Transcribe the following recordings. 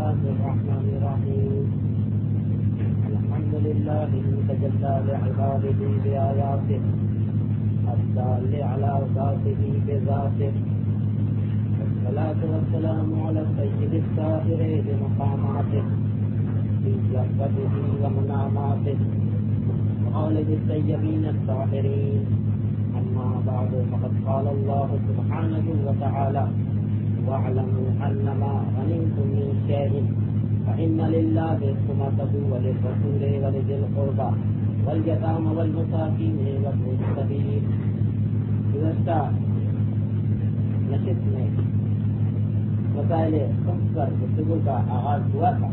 الله الرحمن الرحيم الحمد لله المتجلى لعباده بآياته الدال على ذاته بذاته والصلاة والسلام على السيد الطاهر بمقاماته في جهته ومناماته وآله الطيبين الطاهرين. أما بعد فقد قال الله سبحانه وتعالى واعلموا أنما غنمتم من شيء فإن لله خمسه وللرسول ولذي القربى واليتامى والمساكين وابن السبيل. گزشتہ نشست میں مسائل خمس پر گفتگو کا آغاز ہوا تھا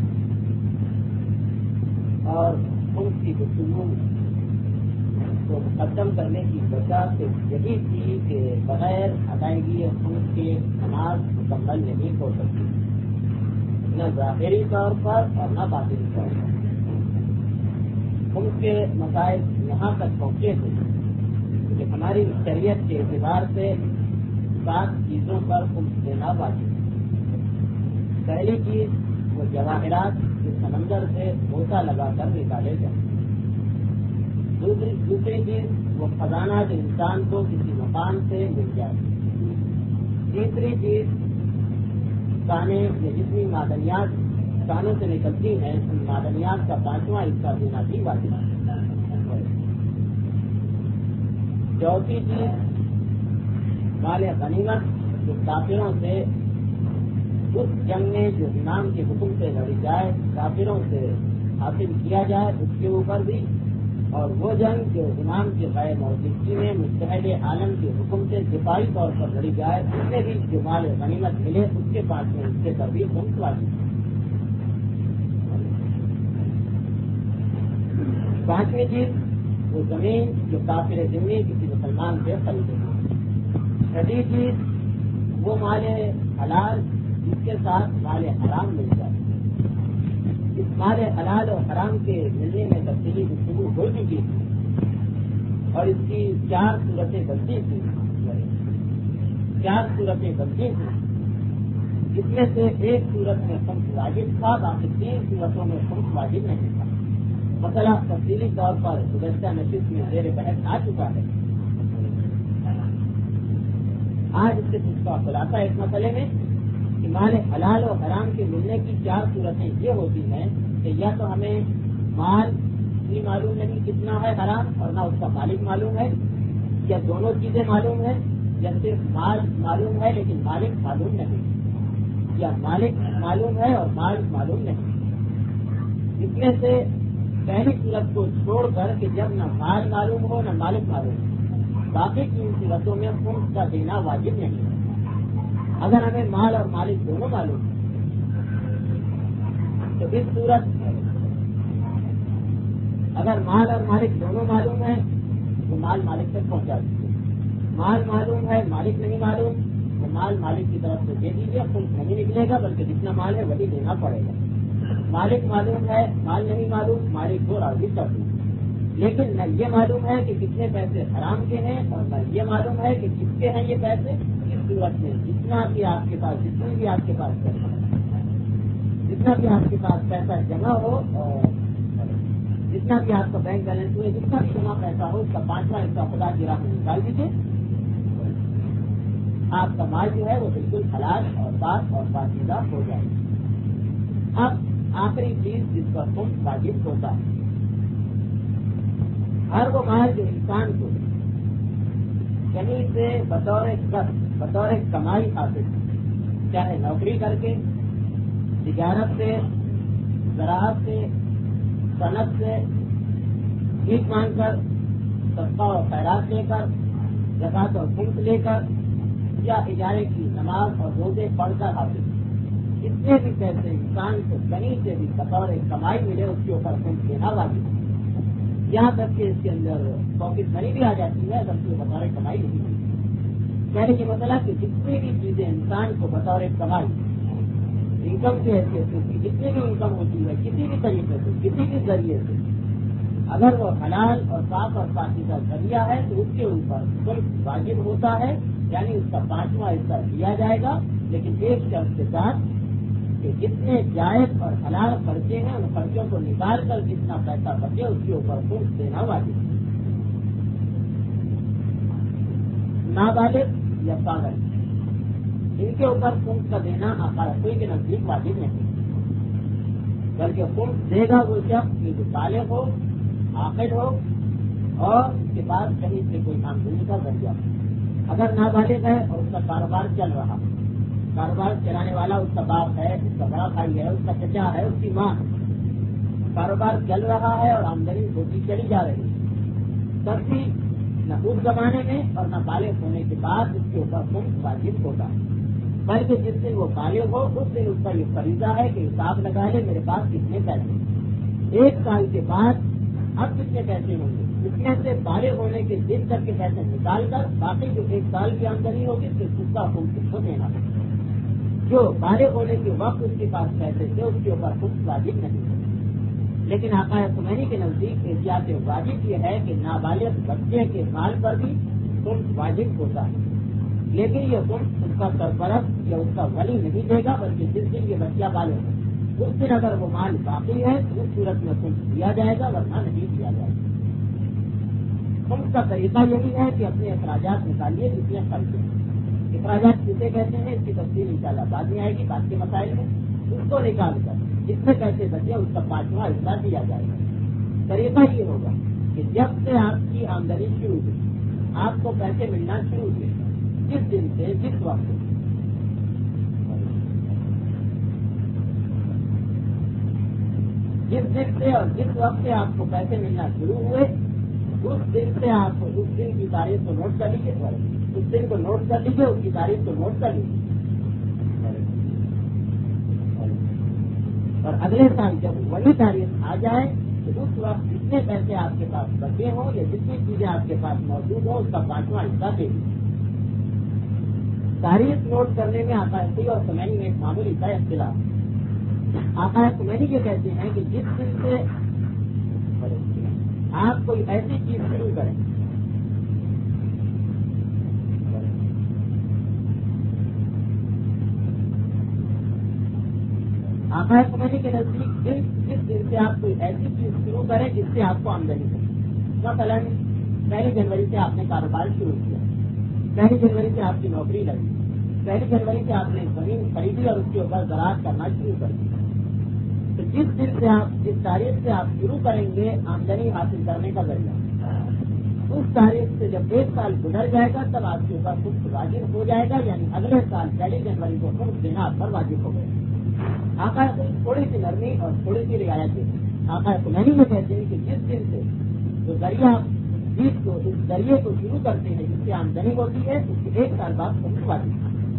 اور خمس کی گفتگو کو مقدم کرنے کی وجہ سے یہی تھی کہ بغیر ادائیگی خمس کے نماز مکمل نہیں ہو سکتی، نہ ظاہری طور پر اور نہ باطنی طور پر. خمس کے مسائل یہاں تک پہنچے تھے کہ ہماری شریعت کے اعتبار سے 7 چیزوں پر خمس دینا واجب ہے. پہلی چیز وہ جواہرات جو سمندر سے بوسا لگا کر نکالے جائیں. دوسری چیز وہ خزانہ جو انسان کو کسی مکان سے مل جائے. تیسری چیز کانے یا جتنی معدنیات کانوں سے نکلتی ہیں ان معدنیات کا 5واں حصہ دینا بھی واجب ہے. چوتھی چیز مال غنیمت جو کافروں سے اس جنگ میں جو امام کے حکم سے لڑی جائے کافروں سے حاصل کیا جائے اس کے اوپر بھی، اور وہ جنگ جو امام کی غیر موجودگی میں متحد عالم کے حکم سے دفاعی طور پر لڑی جائے اس میں بھی جو مال غنیمت ملے اس کے 5ویں حصے پر بھی خمس واجب ہے. 5ویں چیز وہ زمین جو کافر ذمہ کسی مسلمان سے خریدے. 6ٹھی چیز وہ مال حلال جس کے ساتھ مال حرام مل جائے. اس مال حلال اور حرام کے ملنے میں تفصیلی گفتگو ہو چکی تھی اور اس کی 4 صورتیں بنتی تھیں. 4 صورتیں بنتی تھیں، جس میں سے ایک صورت میں خمس واجب تھا، باقی 3 صورتوں میں خمس واجب نہیں تھا. مسئلہ تفصیلی طور پر گزشتہ نشست میں زیر بحث آ چکا ہے. آج اس کا خلاصہ اس مسئلے میں کہ مال حلال اور حرام کے ملنے کی 4 صورتیں یہ ہوتی ہیں کہ یا تو ہمیں مال بھی معلوم نہیں کتنا ہے حرام اور نہ اس کا مالک معلوم ہے، یا دونوں چیزیں معلوم ہیں، یا صرف مال معلوم ہے لیکن مالک معلوم نہیں، یا مالک معلوم ہے اور مال معلوم نہیں. اس میں سے پہلی صورت کو چھوڑ کر کہ جب نہ مال معلوم ہو نہ مالک معلوم ہو، باقی 3 صورتوں میں خمس کا دینا واجب نہیں ہے. اگر ہمیں مال اور مالک دونوں معلوم ہے تو اس صورت اگر مال اور مالک دونوں معلوم ہے تو مال مالک تک پہنچا دیجیے. مال معلوم ہے مالک نہیں معلوم تو مال مالک کی طرف سے دے دیجیے. خمس نہیں نکلے گا بلکہ جتنا مال ہے وہی دینا پڑے گا. مالک معلوم ہے مال نہیں معلوم مالک کو راضی کر دیجیے. لیکن نہ یہ معلوم ہے کہ کتنے پیسے حرام کے ہیں اور نہ یہ معلوم ہے کہ کس کے ہیں یہ پیسے. اس صورت میں جتنا بھی آپ کے پاس پیسہ جمع ہو اور جتنا بھی آپ کا بینک بیلنس ہوئے جتنا بھی جمع پیسہ ہو اس کا 5واں حصہ خدا کی راہ میں نکال دیجیے. آپ کا مال جو ہے وہ بالکل حلال اور پاک اور پاکیزہ ہو جائے. اب آخری چیز جس پر خمس واجب ہوتا ہے، ہر وہ مال جو انسان کو کہیں سے بطور کمائی حاصل، چاہے نوکری کر کے، تجارت سے، زراعت سے، صنعت سے، بھیک مانگ کر، صدقہ اور خیرات لے کر، زکوٰۃ اور خمس لے کر، یا اجارے کی نماز اور روزے پڑھ کر حاصل، جتنے بھی پیسے انسان کو کہیں سے بھی بطور کمائی ملے اس کے اوپر خمس دینا واجب ہے. یہاں تک کہ اس کے اندر پاکٹ منی بھی آ جاتی ہے اگر کوئی بطور کمائی نہیں ہوتی. کہنے کی مطلب کہ جتنی بھی چیزیں انسان کو بطور کمائی انکم کی حیثیت سے جتنی بھی انکم ہوتی ہے کسی بھی طریقے سے کسی بھی ذریعے سے اگر وہ حلال اور پاک اور پاکیزہ ذریعہ ہے تو اس کے اوپر خمس واجب ہوتا ہے، یعنی اس کا 5واں حصہ دیا جائے گا، لیکن ایک شرط کے ساتھ کہ جتنے جائز اور حلال خرچے ہیں ان خرچوں کو نکال کر جتنا پیسہ بچے اس کے اوپر خمس دینا واجب ہے. نابالغ یا پاگل ان کے اوپر خمس کا دینا آقا رسول کے نزدیک واجب نہیں، بلکہ خمس دے گا وہ شخص جو بالغ ہو، عاقل ہو اور اس کے بعد کہیں سے کوئی آمدنی کا ذریعہ ہو. اگر نابالغ ہے اور اس کا کاروبار چل رہا، کاروبار چلانے والا اس کا باپ ہے، اس کا بڑا بھائی ہے، اس کا چچا ہے، اس کی ماں ہے، کاروبار چل رہا ہے اور آمدنی ہوتی چلی جا رہی ہے، تب بھی نہ اس زمانے میں اور نہ بالغ ہونے کے بعد اس کے اوپر خمس واجب ہوتا ہے، بلکہ جس دن وہ بالغ ہو اس دن اس کا یہ فریضہ ہے کہ حساب لگا لے میرے پاس کتنے پیسے، 1 سال کے بعد اب کتنے پیسے ہوں گے، اس میں سے بالغ ہونے کے دن تک کے پیسے نکال کر باقی جو 1 سال کی آمدنی ہوگی صرف اس کا خمس کو دینا ہے. جو بالغ ہونے کے وقت اس کے پاس پیسے تھے اس کے اوپر خمس واجب نہیں ہے. لیکن آقا خمینی کے نزدیک احتیاط واجب یہ ہے کہ نابالغ بچے کے مال پر بھی خمس واجب ہوتا ہے، لیکن یہ خمس اس کا سرپرست یا اس کا ولی نہیں دے گا، بلکہ جس دن یہ بچہ بالغ ہے اس دن اگر وہ مال باقی ہے تو اس صورت میں خمس دیا جائے گا، ورنہ نہیں دیا جائے گا. خمس کا طریقہ یہی ہے کہ اپنے اخراجات نکالیے جتنے خرچ ہیں. اخراجات کسے کہتے ہیں اس کی تفصیل انشاءاللہ بعد میں آئے گی، بعد کے مسائل میں. اس کو نکال کر جتنے پیسے بچے اس کا 5واں حصہ دیا جائے گا. طریقہ یہ ہوگا کہ جب سے آپ کی آمدنی شروع ہوئی، آپ کو پیسے ملنا شروع ہوئے، جس دن سے جس وقت اور جس وقت سے آپ کو پیسے ملنا شروع ہوئے اس دن سے آپ اس دن کی تاریخ کو نوٹ کر لیجیے، اس دن کو نوٹ کر لیجیے، اس کی تاریخ کو نوٹ کر لیجیے، اور اگلے سال جب وہی تاریخ آ جائے تو اس وقت جتنے پیسے آپ کے پاس بچے ہوں یا جتنی چیزیں آپ کے پاس موجود ہوں اس کا 5واں حصہ دے دیجیے. تاریخ نوٹ کرنے میں آقا اور خمینی میں ایک معمولی سا اختلاف. آقا خمینی یہ کہتے ہیں کہ جس دن سے آپ کوئی ایسی چیز شروع کریں آقا خمینی کے نزدیک جس دن سے آپ کوئی ایسی چیز شروع کریں جس سے آپ کو آمدنی ہو. مثلا 1 جنوری سے آپ نے کاروبار شروع کیا، 1 جنوری سے آپ کی نوکری لگی، 1 جنوری سے آپ نے زمین خریدی اور اس کے اوپر زراعت کرنا شروع کر دی. تو جس دن سے آپ جس تاریخ سے آپ شروع کریں گے آمدنی حاصل کرنے کا ذریعہ، اس تاریخ سے جب 1 سال گزر جائے گا تب آپ کے اوپر خمس واجب ہو جائے گا، یعنی اگلے سال 1 جنوری کو خمس دینا آپ پر واجب ہو گئے. آقا تھوڑی سی نرمی اور تھوڑی سی رعایت ہے. آقا خمینی میں کہتے ہیں کہ جس دن سے جو ذریعہ اس ذریعے کو شروع کرتے ہیں جس سے آمدنی ہوتی ہے اس کے 1 سال بعد خمس واجب.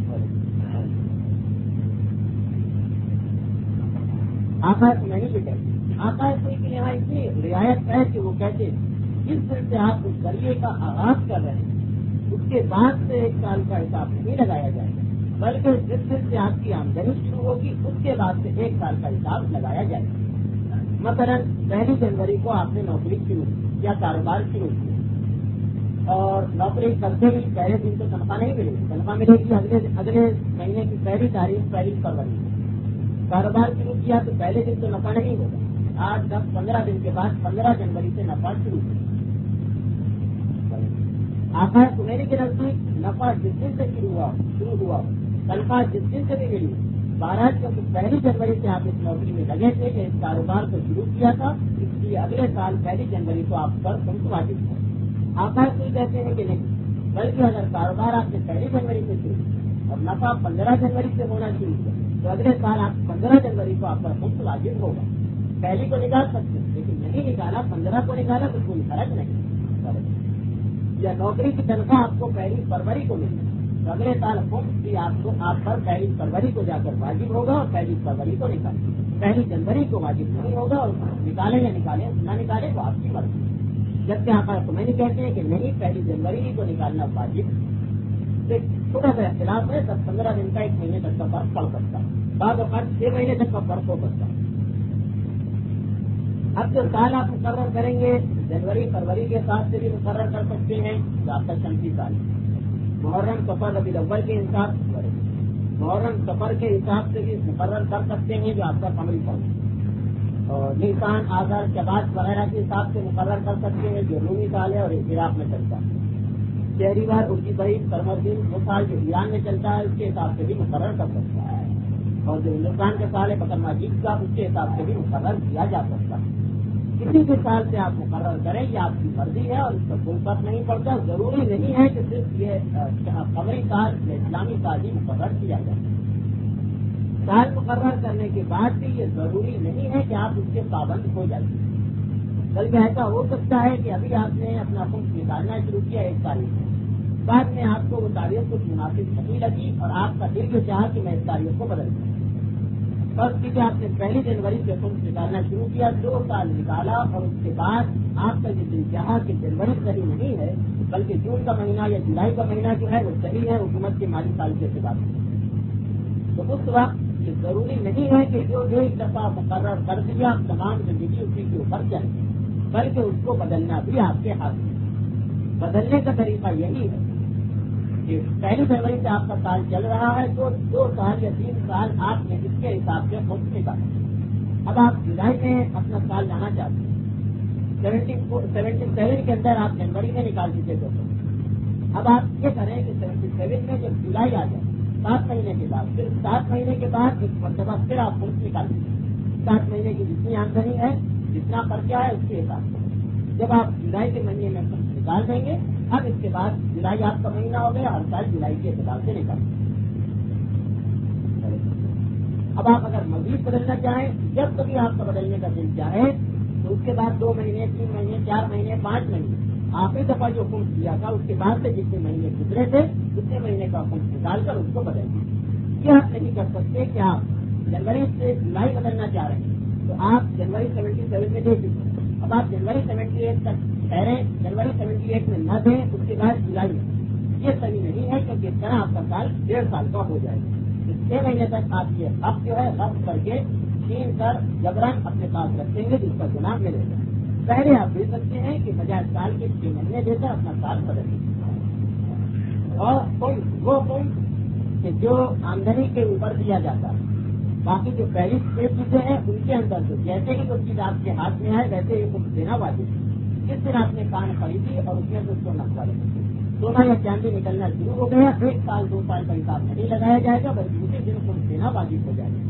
آقا خمینی کے کہتے ہیں آقا کوئی کے یہاں اتنی رعایت ہے کہ وہ کہتے ہیں جس دن سے آپ اس ذریعے کا آغاز کر رہے ہیں اس کے بعد سے 1 سال کا حساب نہیں لگایا جائے گا، بلکہ جس دن سے آپ کی آمدنی شروع ہوگی اس کے بعد سے 1 سال کا حساب لگایا جائے گا. مثلا 1 جنوری کو آپ نے نوکری شروع کی یا کاروبار شروع کیا اور نوکری کرتے ہی پہلے دن تو تنخواہ نہیں ملے گی، تنخواہ ملے گی اگلے مہینے کی پہلی تاریخ 1 فروری. کاروبار شروع کیا تو پہلے دن تو نفع نہیں ہوگا، 8, 10, 15 دن کے بعد 15 جنوری سے نفع شروع ہوا. آقا خمینی کے نزدیک نفع جس دن سے شروع ہوا تنخواہ جس دن سے بھی ملی 12 جنوری سے آپ اس نوکری میں لگے تھے کہ اس کاروبار کو شروع کیا تھا، اس لیے اگلے سال 1 جنوری کو آپ پر خمس واجب ہے. آقا کوئی کہتے ہیں کہ نہیں، بلکہ اگر کاروبار آپ نے 1 جنوری سے شروع کیا اور نفع 15 جنوری سے ہونا شروع کیا تو اگلے سال آپ 15 جنوری کو آپ پر خمس واجب ہوگا. پہلی کو نکال سکتے ہیں لیکن نہیں نکالا، 15 کو نکالا تو کوئی فرق نہیں. یا نوکری کی تنخواہ آپ کو 1 فروری کو ملے تو اگلے سال خمس بھی آپ پر 1 فروری کو جا کر واجب ہوگا اور 1 فروری کو نکالے. 1 جنوری کو واجب نہیں ہوگا اور نکالے یا نکالے نہ نکالے تو آپ کی مرضی. جبکہ آقا خمینی کہتے ہیں کہ نہیں 1 جنوری کو نکالنا واجب. چھوٹا سا اختلاف ہے، 10-15 دن کا 1 مہینے تک کا فرق پڑ سکتا ہے، بعض اوقات 6 مہینے تک کا فرق ہو سکتا ہے. اب جو سال آپ مقرر کریں گے جنوری فروری کے حساب سے بھی مقرر کر سکتے ہیں جو آپ کا شمسی سال ہے. محرم صفر ربیع الاول کے حساب سے محرم سفر کے حساب سے بھی مقرر کر سکتے ہیں جو آپ کا قمری سال ہے، اور نیسان آذار شباط وغیرہ کے حساب سے مقرر کر سکتے ہیں جو رومی سال ہے اور عراق میں چلتا ہے، شہری وار اردو بعید سرمدین وہ سال جو ایران میں چلتا ہے اس کے حساب سے بھی مقرر کر سکتا ہے، اور جو ہندوستان کا سال ہے بقر مجید کا اس کے حساب سے بھی مقرر کیا جا سکتا ہے۔ کسی بھی سال سے آپ مقرر کریں یہ آپ کی مرضی ہے اور اس پر کوئی فرق نہیں پڑتا، ضروری نہیں ہے کہ صرف یہ قمری سال یا اسلامی سال ہی مقرر کیا جائے۔ سال مقرر کرنے کے بعد بھی یہ ضروری نہیں ہے کہ آپ اس کے پابند ہو جائیں، بلکہ ایسا ہو سکتا ہے کہ ابھی آپ نے اپنا خود نکالنا شروع کیا 1 تاریخ میں، بعد میں آپ کو وہ تاریخ کچھ مناسب نہیں لگی اور آپ کا دل یہ چاہا کہ میں اس تاریخ کو بدل دوں، بس کیونکہ آپ نے 1 جنوری سے خود نکالنا شروع کیا، 2 سال نکالا اور اس کے بعد آپ کا یہ دل چاہا کہ جنوری صحیح نہیں ہے بلکہ جون کا مہینہ یا جولائی کا مہینہ جو ہے وہ صحیح ہے حکومت کے مالی سال کے اعتبار سے، تو اس وقت یہ ضروری نہیں ہے کہ جو ایک دفعہ مقرر کر دیا تمام زندگی اسی کے اوپر چلے، بلکہ اس کو بدلنا بھی آپ کے ہاتھ میں۔ بدلنے کا طریقہ یہی ہے کہ 1 فروری سے آپ کا سال چل رہا ہے تو 2 سال یا 3 سال آپ نے اس کے حساب سے خود نکالا۔ اب آپ جولائی میں اپنا سال لانا چاہتے ہیں، 77 کے اندر آپ جنوری میں نکال دیجیے 2 سال۔ اب آپ یہ کریں کہ 77 میں جب جولائی آ جائے 7 مہینے کے بعد، پھر 7 مہینے کے بعد ایک مرتبہ پھر آپ خود نکال دیجیے 7 مہینے کی جتنی آمدنی ہے جتنا خرچہ ہے اس کے حساب سے۔ جب آپ جولائی کے مہینے میں خود نکال دیں گے، اب اس کے بعد جولائی آپ کا مہینہ ہو گیا، ہر سال جولائی کے اعتبار سے نکال دیں۔ اب آپ اگر مزید بدلنا چاہیں، جب کبھی آپ کا بدلنے کا دل چاہے تو اس کے بعد 2 مہینے 3 مہینے 4 مہینے 5 مہینے آخری دفعہ جو خرچ کیا تھا اس کے بعد سے جتنے مہینے گزرے تھے اتنے مہینے کا خرچ نکال کر اس کو بدل دیں۔ یہ آپ نہیں کر سکتے کہ آپ جنوری سے جولائی بدلنا چاہ رہے ہیں تو آپ جنوری 77 میں دے دیجیے، اب آپ جنوری 78 تک ٹھہریں، جنوری 78 میں نہ دیں اس کے بعد جولائی میں، یہ صحیح نہیں ہے کیونکہ اس طرح آپ کا سال 1.5 سال کا ہو جائے گا۔ 6 مہینے تک آپ یہ حق جو ہے رفع کر کے چھین کر جبرن اپنے پاس رکھیں گے جس کا گناہ ملے گا۔ پہلے آپ دے سکتے ہیں کہ بجائے سال کے 6 مہینے دے کر اپنا سال بدل دیں، اور وہ کوئی کہ جو آمدنی کے اوپر دیا جاتا ہے، باقی جو پہلی 6 چیزیں ہیں ان کے اندر تو جیسے ہی وہ چیز آپ کے ہاتھ میں آئے ویسے ہی خود دینا واجب ہے۔ جس دن آپ نے کان خریدی اور اس میں سے اس کو نقصان سونا یا چاندی نکلنا شروع ہو گیا، 1 سال 2 سال کا حساب نہیں لگایا جائے گا بلکہ اسی دن خود دینا واجب ہو جائے گا۔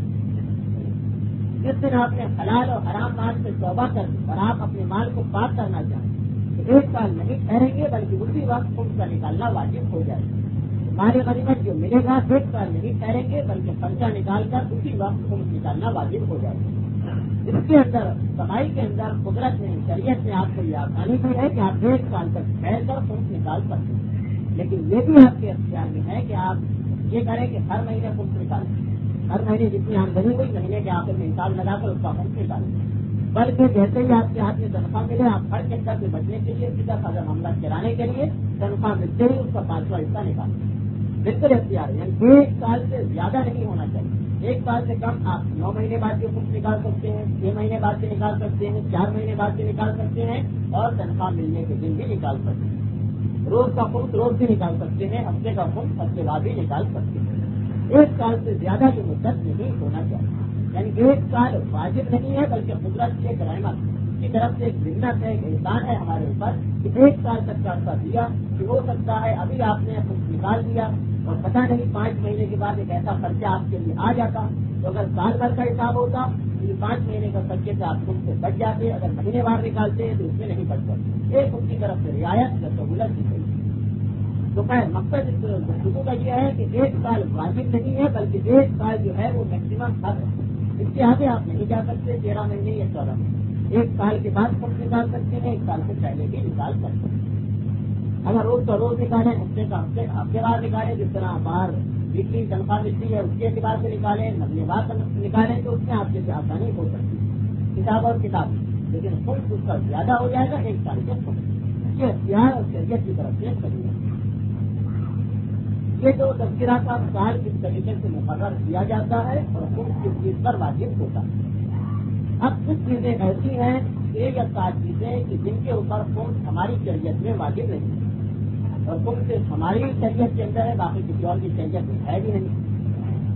جس دن آپ نے حلال اور حرام مال سے توبہ کر دی اور آپ اپنے مال کو پاک کرنا چاہیں تو 1 سال نہیں ٹھہریں گے بلکہ اسی وقت خود کا نکالنا واجب ہو جائے گا۔ مال غنیمت جو ملے گا 1 سال نہیں ٹھہریں گے بلکہ خرچہ نکال کر اسی وقت خود نکالنا واجب ہو جائے گا۔ اس کے اندر کمائی کے اندر قدرت نے شریعت نے آپ کو یہ آسانی دی ہے کہ آپ 1 سال تک ٹھہر کر خود نکال سکتے ہیں، لیکن یہ بھی آپ کے اختیار میں ہے کہ آپ یہ کریں کہ ہر مہینے خود نکالیں، ہر مہینے جتنی آمدنی ہوئی مہینے کے آخر میں حساب لگا کر اس کا خود نکالیں، بلکہ جیسے ہی آپ کے ہاتھ میں تنخواہ ملے آپ ہر چکر سے بچنے کے لیے سیدھا سادہ معاملہ چلانے کے لیے تنخواہ ملتے ہی اس کا 5واں حصہ نکالیں، بالکل اختیار ہے، یعنی 1 سال سے زیادہ نہیں ہونا چاہیے۔ 1 سال سے کم آپ 9 مہینے بعد کے خود نکال سکتے ہیں، 6 مہینے بعد سے نکال سکتے ہیں، 4 مہینے بعد سے نکال سکتے ہیں اور تنخواہ ملنے کے دن بھی نکال سکتے ہیں۔ روز کا خود روز بھی نکال سکتے ہیں، ہفتے کا خود ہفتے بعد بھی نکال سکتے ہیں۔ 1 سال سے زیادہ کی مدت نہیں ہونا چاہیے، یعنی 1 سال واجب نہیں ہے بلکہ قدرت کی ایک رحمت کی طرف سے ایک منت ہے، ایک احسان ہے ہمارے اوپر کہ 1 سال تک کا عرصہ دیا کہ ہو سکتا ہے ابھی آپ نے خود نکال دیا اور پتہ نہیں 5 مہینے کے بعد ایک ایسا خرچہ آپ کے لیے آ جاتا، تو اگر سال بھر کا حساب ہوتا تو یہ 5 مہینے کا خرچے سے آپ خود سے بچ جاتے، اگر مہینے بعد نکالتے ہیں تو اس میں نہیں بچ سکتے۔ ایک ان کی طرف سے رعایت یا سہولت دی گئی۔ تو خیر مقصد اس گفتگو کا یہ ہے کہ 1 سال واجب نہیں ہے بلکہ 1 سال جو ہے وہ میکسیمم حد ہے، اس کے آگے آپ نہیں جا سکتے 13 مہینے یا 14 مہینے۔ 1 سال کے بعد خود نکال سکتے ہیں، 1 سال سے پہلے بھی نکال سکتے ہیں۔ اگر روز کا روز نکالیں، ہفتے کا ہفتے بعد نکالیں، جس طرح باہر ویکلی تنخواہ ملتی ہے اس کے اعتبار سے نکالیں، مہینے بعد نکالیں تو اس میں آپ سے آسانی ہو سکتی ہے کتاب اور کتاب، لیکن خود اس کا زیادہ ہو جائے گا 1 سال کے خود یہ اختیار اور شریعت کی طرف سے صحیح ہے۔ یہ جو تذکرہ کا سال کس طریقے سے مقرر کیا جاتا ہے اور خود کس چیز پر واجب ہوتا ہے۔ اب کچھ چیزیں ایسی ہیں 6 یا 7 چیزیں کہ جن کے اوپر خود ہماری شریعت میں واجب نہیں ہے اور خود صرف ہماری شریعت کے اندر ہے، باقی کسی اور کی شریعت میں ہے بھی نہیں۔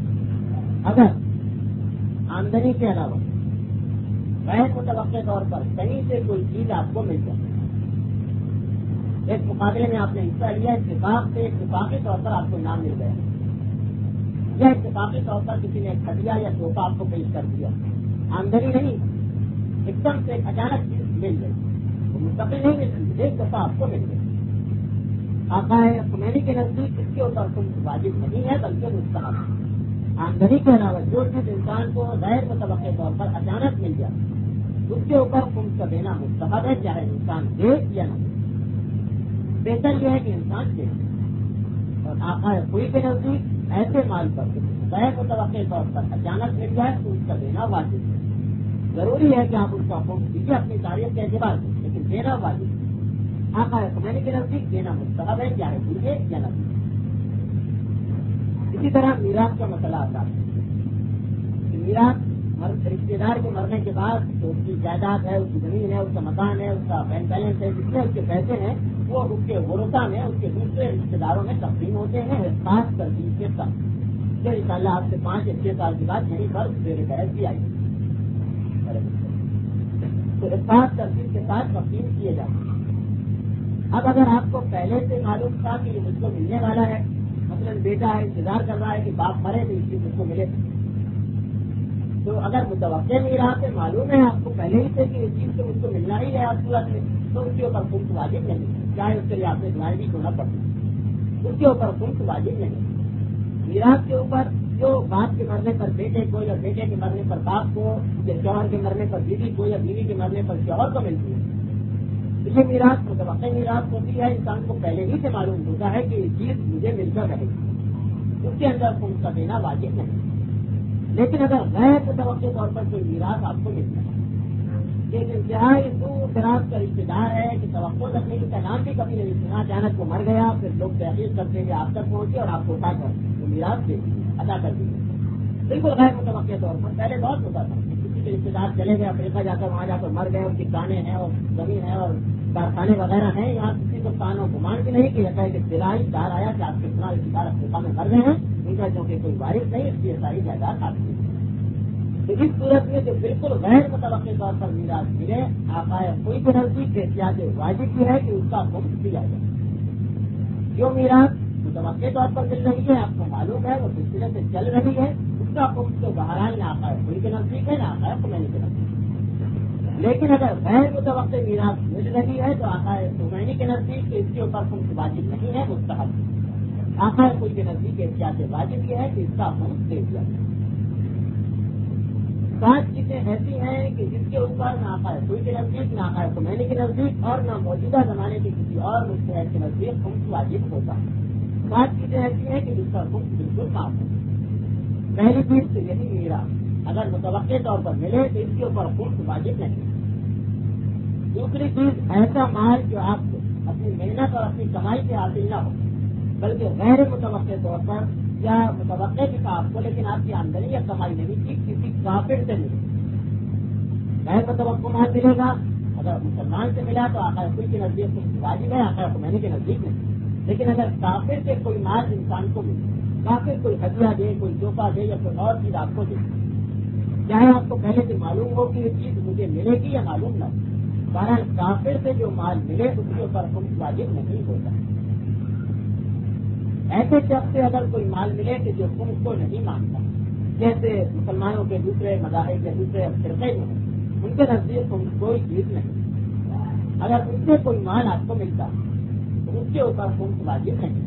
اگر آمدنی کے علاوہ غیر متوقع طور پر کہیں سے کوئی چیز آپ کو مل جائے، ایک مقابلے میں آپ نے حصہ لیا، اتفاق سے اتفاقی طور پر آپ کو انعام مل گیا، یا اتفاقی طور پر کسی نے ہدیہ یا تحفہ آپ کو پیش کر دیا، آمدنی نہیں، ایک دم سے اچانک چیز مل گئی، وہ مستقل نہیں مل رہی، ایک دفعہ آپ کو مل گئی۔ آقا خمینی کے نزدیک اس کے اوپر خمس واجب نہیں ہے بلکہ مستحب ہے۔ آمدنی کے علاوہ جو چیز انسان کو غیر متوقع طور پر اچانک مل جائے اس کے اوپر خمس کا دینا مستحب ہے، چاہے انسان دے یا نہ دے۔ بہتر یہ ہے کہ انسان دے، اور آقا کوئی کے نزدیک ایسے مال پر غیر متوقع طور پر اچانک مل جائے تو اس کا دینا واجب ہے۔ ضروری ہے کہ آپ اس کا خمس دیجیے اپنی تاریخ کے اعتبار سے، لیکن دینا واجب ہے۔ آقا خمینی کے نزدیک دینا مستحب ہے، چاہے دیجیے یا نہ دیجیے۔ اسی طرح میراث کا مسئلہ آتا ہے کہ میراث رشتے دار کے مرنے کے بعد جو اس کی جائیداد ہے، اس کی زمین ہے، اس کا مکان ہے، اس کا بینک بیلنس ہے، جتنے اس کے پیسے ہیں وہ اس کے ورثہ میں، اس کے دوسرے رشتے داروں میں تقسیم ہوتے ہیں خاص ترتیب کے ساتھ۔ پھر ان شاء اللہ آپ سے 5 یا 6 سال کے بعد یہیں پر زیر بحث بھی آئی، تو خاص ترتیب کے ساتھ تقسیم کیے جاتے ہیں۔ اب اگر آپ کو پہلے سے معلوم تھا کہ یہ مجھ کو ملنے والا ہے، مثلاً بیٹا ہے انتظار کر رہا ہے کہ باپ مرے تو اس چیز مجھ کو ملے، تو اگر متوقع میراث سے معلوم ہے آپ کو پہلے ہی سے کہ اس چیز سے مجھ کو ملنا ہی ہے آپ صورت میں، تو اس کے اوپر خمس واجب نہیں، چاہے اس کے لیے آپ نے دعائیں بھی چھوڑنا پڑتی، اس کے اوپر خمس واجب نہیں۔ میراث کے اوپر جو باپ کے مرنے پر بیٹے کو یا بیٹے کے مرنے پر باپ کو یا شوہر کے مرنے پر بیوی کو یا بیوی کے مرنے پر شوہر کو ملتی ہے، یہ میراث متوقع میراث ہوتی ہے، انسان کو پہلے ہی سے معلوم ہوتا ہے کہ یہ چیز مجھے مل کر رہے گی، اس کے اندر خمس کا دینا واجب نہیں۔ لیکن اگر غیر متوقع طور پر کوئی میراث آپ کو ملتا ہے، ایک انتہائی دور دراز کا رشتے دار ہے کہ توقع رکھنے کی تعداد بھی کبھی نہیں سنا، اچانک وہ مر گیا، پھر لوگ تحقیق کرتے ہوئے آپ تک پہنچے اور آپ کو اٹھا کر وہ میراث دے ادا کر دیے، بالکل غیر متوقع طور پر۔ پہلے بہت ہوتا تھا کسی کے رشتے دار چلے گئے افریقہ جا کر، وہاں جا کر مر گئے، ان کی کانیں ہیں اور زمین ہے اور کارخانے وغیرہ ہیں، یہاں کسی کو کانوں گمان بھی نہیں کیا ہے کہ دلائی دار آیا کہ آپ کے اتنا رشتے دار افریقہ میں مر گئے ہیں، ان کا کیونکہ کوئی وارث نہیں، اس کی ساری جائیداد آپ کی۔ تو اس صورت میں جو بالکل غیر متوقع طور پر میراث ملے، آقا کوئی بھی نزدیک احتیاط واجب بھی ہے کہ اس کا خمس دیا جائے۔ جو میراث متوقع طور پر مل رہی ہے، آپ کو معلوم ہے وہ سلسلے سے چل رہی ہے، اس کا خمس تو بہرحال نہ آقا کوئی کے نزدیک ہے، نہ آقا خمینی کے نزدیک۔ لیکن اگر غیر متوقع میراث مل رہی ہے تو آقا خمینی کے نزدیک اس کے اوپر خمس واجب نہیں ہے، مستحب۔ آقا کوئی کے نزدیک احتیاط واجب یہ ہے کہ اس کا خمس دے دیا جائے۔ 5 چیزیں ایسی ہیں کہ جس کے اوپر نہ آقا کوئی کے نزدیک، نہ آقا خمینی کے نزدیک اور نہ موجودہ زمانے کے کسی اور مجتہد کے نزدیک خمس واجب ہوتا ہے۔ 5 چیزیں ایسی ہیں کہ جس کا خمس بالکل معاف ہے۔ پہلی چیز تو یہی میراث اگر متوقع طور پر ملے تو اس کے اوپر خمس واجب نہیں۔ دوسری چیز ایسا مال جو آپ کو اپنی محنت اور اپنی کمائی سے حاصل نہ ہو بلکہ غیر متوقع طور پر یا متوقع بھی تھا آپ کو لیکن آپ کی آمدنی یا کمائی نہیں تھی، کسی کافر سے ملے، غیر متوقع مال ملے گا، اگر مسلمان سے ملا تو آقا کوئی کے نزدیک خمس واجب ہے، آقا خمینی کے نزدیک نہیں۔ لیکن اگر کافر سے کوئی مال انسان کو ملے، کافر کوئی ہدیہ دے، کوئی تحفہ دے یا کوئی اور چیز آپ کو دے، چاہے آپ کو پہلے سے معلوم ہو کہ یہ چیز مجھے ملے گی یا معلوم نہ ہو، بہرحال کافر سے جو مال ملے اس کے اوپر خمس واجب نہیں ہوتا۔ ایسے شخص سے اگر کوئی مال ملے کہ جو خمس کو نہیں مانتا، جیسے مسلمانوں کے دوسرے مذاہب کے دوسرے فرقے جو ہیں ان کے نزدیک خمس کوئی چیز نہیں، اگر اس سے کوئی مال آپ کو ملتا تو اس کے اوپر خمس واجب نہیں۔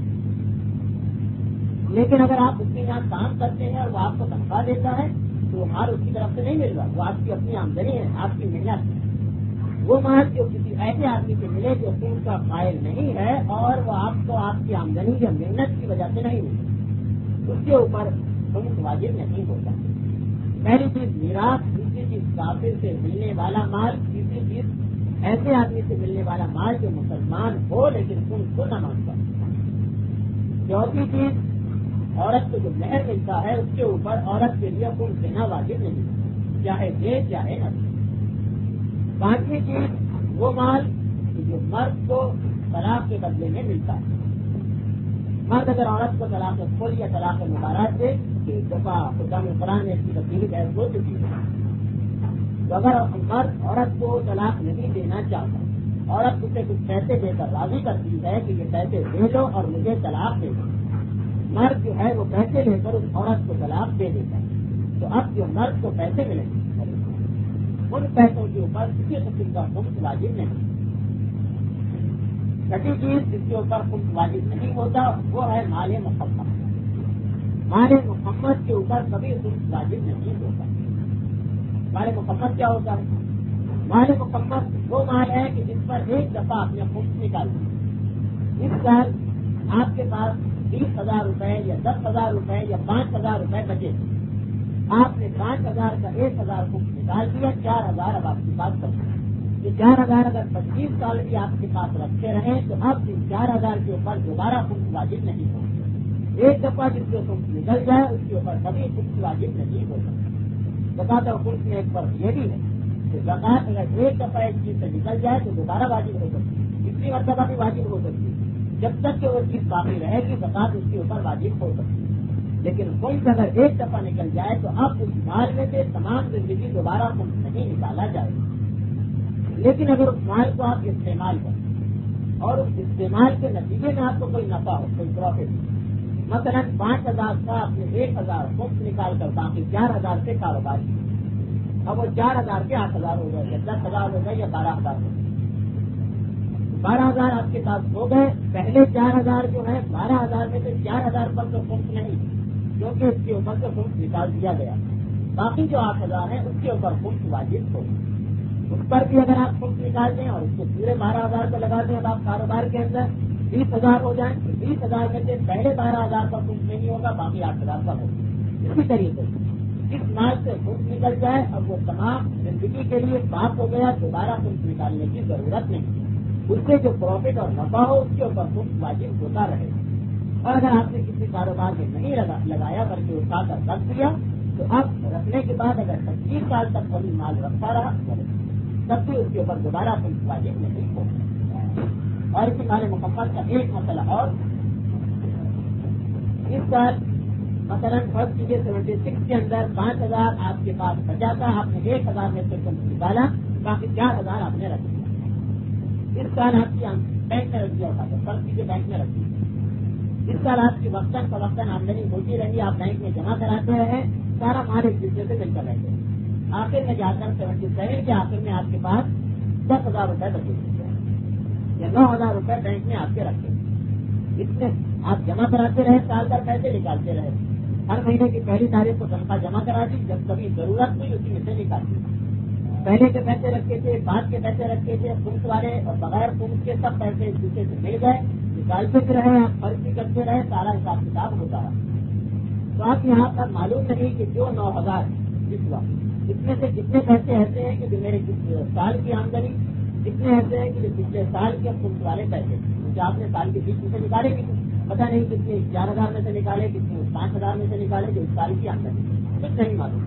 لیکن اگر آپ اس کے یہاں کام کرتے ہیں اور وہ آپ کو تنخواہ دیتا ہے تو وہ مال اس کی طرف سے نہیں مل رہا، وہ آپ کی اپنی آمدنی ہے، آپ کی محنت ہے۔ وہ مال جو کسی ایسے آدمی سے ملے جو خمس کا قائل نہیں ہے اور وہ آپ کو آپ کی آمدنی یا محنت کی وجہ سے نہیں ملے، اس کے اوپر خمس واجب نہیں ہوتا۔ پہلی چیز میراث، دوسری چیز کافر سے ملنے والا مال، تیسری چیز ایسے آدمی سے ملنے والا مال جو مسلمان ہو لیکن خمس کو نہ مانتا۔ چوتھی چیز عورت کو جو مہر ملتا ہے اس کے اوپر عورت کے لیے خمس دینا واجب نہیں، چاہے دے چاہے نہ دے۔ پانچویں چیز وہ مال جو مرد کو طلاق کے بدلے میں ملتا ہے، مرد اگر عورت کو طلاق کھول یا طلاق مبارک سے کہ دفعہ خدا میں قرآن میں اس کی تفصیلی بحث ہو چکی ہے، تو اگر مرد عورت کو طلاق نہیں دینا چاہتا، عورت اسے کچھ پیسے دے کر راضی کرتی ہے کہ یہ پیسے دے دو اور مجھے طلاق دے دو، مرد جو ہے وہ پیسے لے کر اس عورت کو طلاق دے دیتا ہے، تو اب جو مرد کو پیسے ملیں گے ان پیسوں کے اوپر کسی قسم کا خمس واجب نہیں، چھٹی چیز جس کے اوپر خمس واجب نہیں ہوتا وہ ہے مال محمد۔ مال محمد کے اوپر کبھی خمس واجب نہیں ہوتا۔ مال محمد کیا ہوتا ہے؟ مال محمد وہ مال ہے کہ جس پر ایک دفعہ آپ نے خمس نکال دی۔ اس سال آپ کے پاس 20,000 روپے یا 10,000 روپے یا 5,000 روپے بچے، آپ نے 5,000 کا 1,000 خمس نکال دیا، 4,000 اب آپ کے پاس بچے۔ یہ 4,000 اگر 25 سال بھی آپ کے پاس رکھتے رہیں تو اب ان 4,000 کے اوپر دوبارہ خمس واجب نہیں ہوگا۔ ایک دفعہ جس سے خمس نکل جائے اس کے اوپر کبھی خمس واجب نہیں ہوگا۔ زکات اور خمس میں ایک فرق یہ بھی ہے کہ زکات اگر ایک دفعہ ایک چیز سے نکل جائے تو دوبارہ واجب ہو سکتی ہے، اتنی مرتبہ بھی واجب ہو سکتی ہے، جب تک کہ وہ چیز باقی رہے گی زکات اس کے اوپر واجب ہو سکتی ہے۔ لیکن خمس اگر ایک دفعہ نکل جائے تو اب اس مال میں سے تمام زندگی دوبارہ خمس نہیں نکالا جائے گا۔ لیکن اگر اس مال کو آپ استعمال کریں اور اس استعمال کے نتیجے میں آپ کو کوئی نفع ہو، کوئی پروفٹ، مثلا 5,000 کا آپ نے 1,000 خمس نکال کر باقی 4,000 سے کاروبار کیا، اب وہ 4,000 کے 8,000 ہو گئے یا 10,000 ہو گئے یا 12,000 ہو گئے، 12,000 آپ کے پاس ہو گئے۔ پہلے 4,000 جو ہے 12,000 میں سے 4,000 پر تو خمس نہیں، کیونکہ اس کے اوپر سے خمس نکال دیا گیا، باقی جو 8,000 ہیں اس کے اوپر خمس واجب ہو، اس پر بھی اگر آپ خمس نکال دیں اور اس کو پورے 12,000 کو لگا دیں، اب آپ کاروبار کے اندر 20,000 ہو جائیں تو 20,000 میں سے پہلے 12,000 کا خمس نہیں ہوگا، باقی 8,000 کا ہوگا۔ اسی طریقے سے اس مال سے خمس نکل جائے اب وہ تمام زندگی کے لیے پاک ہو گیا، دوبارہ خمس نکالنے کی ضرورت نہیں، اس سے جو پروفٹ اور نفع ہو اس کے اوپر خمس واجب ہوتا رہے گا۔ اور اگر آپ نے کسی کاروبار میں نہیں لگایا بلکہ اٹھا کر رکھ دیا تو اب رکھنے کے بعد اگر 25 سال تک وہی مال رکھتا رہا تب بھی اس کے اوپر دوبارہ خمس واجب نہیں ہوگا۔ اور اسی مال مکمل کا ایک مسئلہ اور، اس سال مثلا فرض کیجیے 76 کے اندر 5,000 آپ کے پاس بچا تھا، آپ نے 1,000 میں سے خمس نکالا، باقی 4,000 آپ نے رکھ دیا۔ اس سال آپ کی بینک میں رکھ دیا تھا، فرض کیجیے بینک میں رکھ دیا، اس سال آپ کی وقتاً فوقتاً آمدنی ہوتی رہی، آپ بینک میں جمع کراتے رہے، سارا مال ایک دوسرے سے ملتا رہتے، آخر میں جا کر 77 کے آخر میں آپ کے پاس 10,000 روپے بچے یا 9,000 روپے بینک میں آپ کے رکھے، اس میں آپ جمع کراتے رہے، سال بھر پیسے نکالتے رہے، ہر مہینے کی پہلی تاریخ کو تنخواہ جمع کرا دی، جب کبھی ضرورت ہوئی اسی میں سے نکالتی، پہلے کے پیسے رکھے تھے، بعد کے پیسے رکھے تھے، خمس والے اور بغیر خمس کے سب پیسے ایک دوسرے سے مل گئے، نکالتے بھی رہے، آپ خرچ بھی کرتے رہے، سارا حساب کتاب ہوتا رہا۔ تو آپ یہاں پر معلوم نہیں کہ جو 9,000 اس وقت اس میں سے کتنے پیسے ایسے ہیں کہ جو میرے سال کی آمدنی، کتنے ایسے ہیں کہ جو پچھلے سال کے خمس والے پیسے جو آپ نے سال کے بیچ میں سے نکالے بھی پتہ نہیں کتنے 4,000 میں سے نکالے، کتنے 5,000 میں سے نکالے، جو اس سال کی آمدنی کچھ نہیں معلوم۔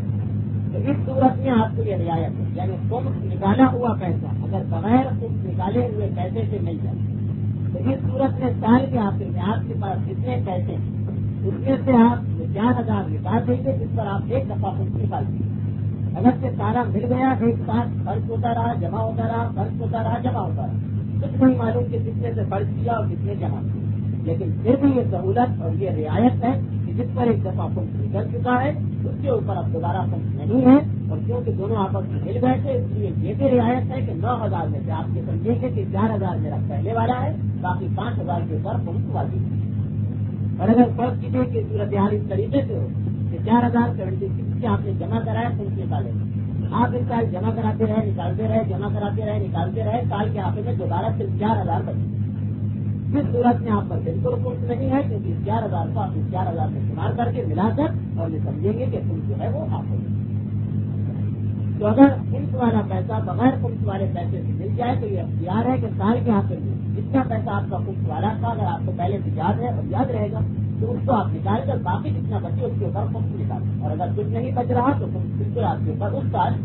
تو اس صورت میں آپ کو یہ رعایت ہے، یعنی خمس نکالا ہوا پیسہ اگر بغیر خمس نکالے ہوئے پیسے سے مل جائے تو اس صورت میں سال کے آخر میں آپ کے پاس جتنے پیسے ہیں اس میں سے آپ 4,000 نکال دیں گے، جس پر آپ ایک دفعہ خمس نکال دیں گے۔ اگر سے سارا مل گیا ایک ساتھ خرچ ہوتا رہا، جمع ہوتا رہا، خرچ ہوتا رہا، جمع ہوتا رہا، کچھ نہیں معلوم کہ کتنے سے خرچ کیا اور کتنے جمع کیا، لیکن پھر بھی یہ سہولت اور یہ رعایت ہے کہ جس پر ایک دفعہ خمس نکل چکا ہے اس کے اوپر اب دوبارہ خمس نہیں ہے، اور کیونکہ دونوں آپس میں مل گئے تھے اس لیے یہ بھی رعایت ہے کہ 9,000 میں سے آپ یہ سمجھیں گے کہ 4,000 میرا پہلے والا ہے، باقی 5,000 کے اوپر خمس واجب ہے۔ اور اگر فرض کیجیے کہ صورتحال اس طریقے سے ہو کہ 4,076 کے آپ نے جمع کرایا خمس نکالے، آپ اس سال جمع کراتے رہے نکالتے رہے، جمع کراتے رہے نکالتے رہے، سال کے آخر میں دوبارہ صرف 4,000 بچے، اس صورت میں آپ پر بالکل خمس نہیں ہے، کیونکہ اس 4,000 کو آپ اس 4,000 میں شمار کر کے ملا کر اور یہ سمجھیں گے کہ خمس جو ہے وہ آپ ہو۔ تو اگر خمس والا پیسہ بغیر خمس والے پیسے سے مل جائے تو یہ اختیار ہے کہ سال کے آخر میں جتنا پیسہ آپ کا خمس والا تھا اگر آپ کو پہلے سے یاد ہے اور یاد رہے گا تو اس کو آپ نکال کر باقی جتنا بچے اس کے اوپر خمس نکالیں، اور اگر کچھ نہیں بچ رہا تو خمس بالکل آپ کے اوپر اس سال۔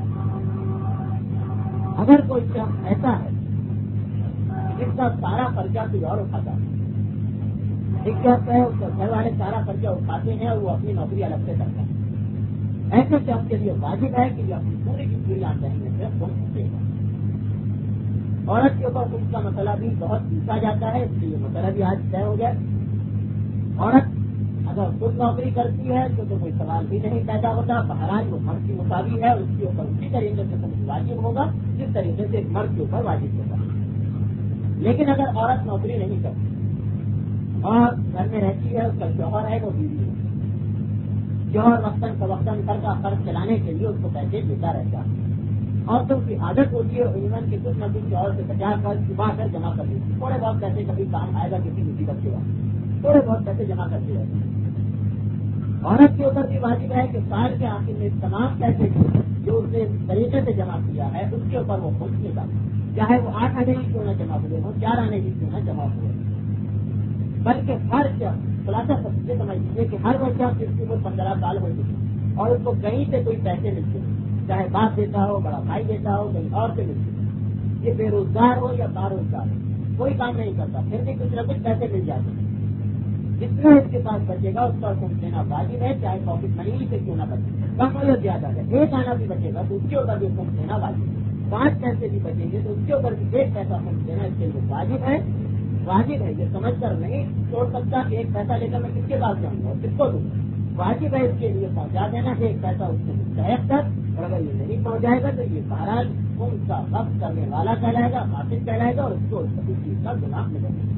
اگر کوئی شخص ایسا ہے جس کا سارا خرچہ کوئی اور اٹھاتا ہے، دکھ جاتا ہے اس کا گھر والے سارا خرچہ اٹھاتے ہیں اور وہ اپنی نوکری الگ سے کرتا ہے. ایسے شخص کے لیے واجب ہے کہ یہ اپنی پوری کی پوری آمدنی میں سے خود دے گا. عورت کے اوپر خود کا مسئلہ بھی بہت پوچھا جاتا ہے, اس لیے یہ مسئلہ بھی آج طے ہو گیا. عورت اگر خود نوکری کرتی ہے تو کوئی سوال بھی نہیں پیدا ہوتا. بہرحال وہ مرد کی مطابق ہے, اس کے اوپر اسی طریقے سے واجب ہوگا جس طریقے سے ایک مرد کے اوپر واجب ہوگا. لیکن اگر عورت نوکری نہیں کرتی اور گھر میں رہتی ہے, اس کا شوہر ہے وہ بیوی ہے, شوہر وقتاً فوقتاً گھر کا خرچ چلانے کے لیے اس کو پیسے دیتا رہتا ہے. عورتوں کی عادت ہوتی ہے عموماً کے کچھ نہ کچھ اور سے بچا کر چھپا کر جمع کر دیتی, تھوڑے بہت پیسے کبھی کام آئے گا کسی مصیبت کے بعد, تھوڑے بہت پیسے جمع کرتے رہتے ہیں. عورت کے اوپر بھی واجب ہے کہ سال کے آخر میں تمام پیسے جو اس نے طریقے سے جمع کیا ہے اس کے اوپر وہ خود نکالے, چاہے وہ 8 آنے کی کیوں نہ جمع ہوئے ہوں, 4 آنے کی کیوں نہ جمع ہوئے, بلکہ ہر شخص خلاصہ سب سے سمجھ لیجیے کہ ہر وہ شخص جس کی عمر 15 سال ہو چکی اور اس کو کہیں سے کوئی پیسے ملتے ہیں, چاہے باپ دیتا ہو, بڑا بھائی دیتا ہو, کہیں اور سے ملتے ہیں, یہ بے روزگار ہو یا باروزگار ہو, کوئی کام نہیں کرتا, پھر بھی کچھ نہ کچھ پیسے مل جاتے ہیں. جتنا اس کے پاس بچے گا اس پر خرچ دینا واجب ہے, چاہے پاکٹ منی سے کیوں نہ بچے, کم ہو یا زیادہ ہے. 1 آنا بھی بچے گا تو اس کے اوپر بھی خرچ دینا واجب ہے. 5 پیسے بھی بچیں گے تو اس کے اوپر بھی 1 پیسہ خرچ دینا اس کے لیے واجب ہے. واجب ہے, یہ سمجھ کر نہیں چھوڑ سکتا کہ 1 پیسہ لے کر میں کس کے پاس جاؤں گا اور کس کو دوں. واجب ہے اس کے لیے پہنچا دینا 1 پیسہ اس سے مستحق کر, اور اگر یہ نہیں پہنچائے گا تو یہ بہرحال ان کا وقت کرنے والا کہلائے گا, قاصد کہلائے گا, اور اس کو اس چیز کا گناہ ملے گا.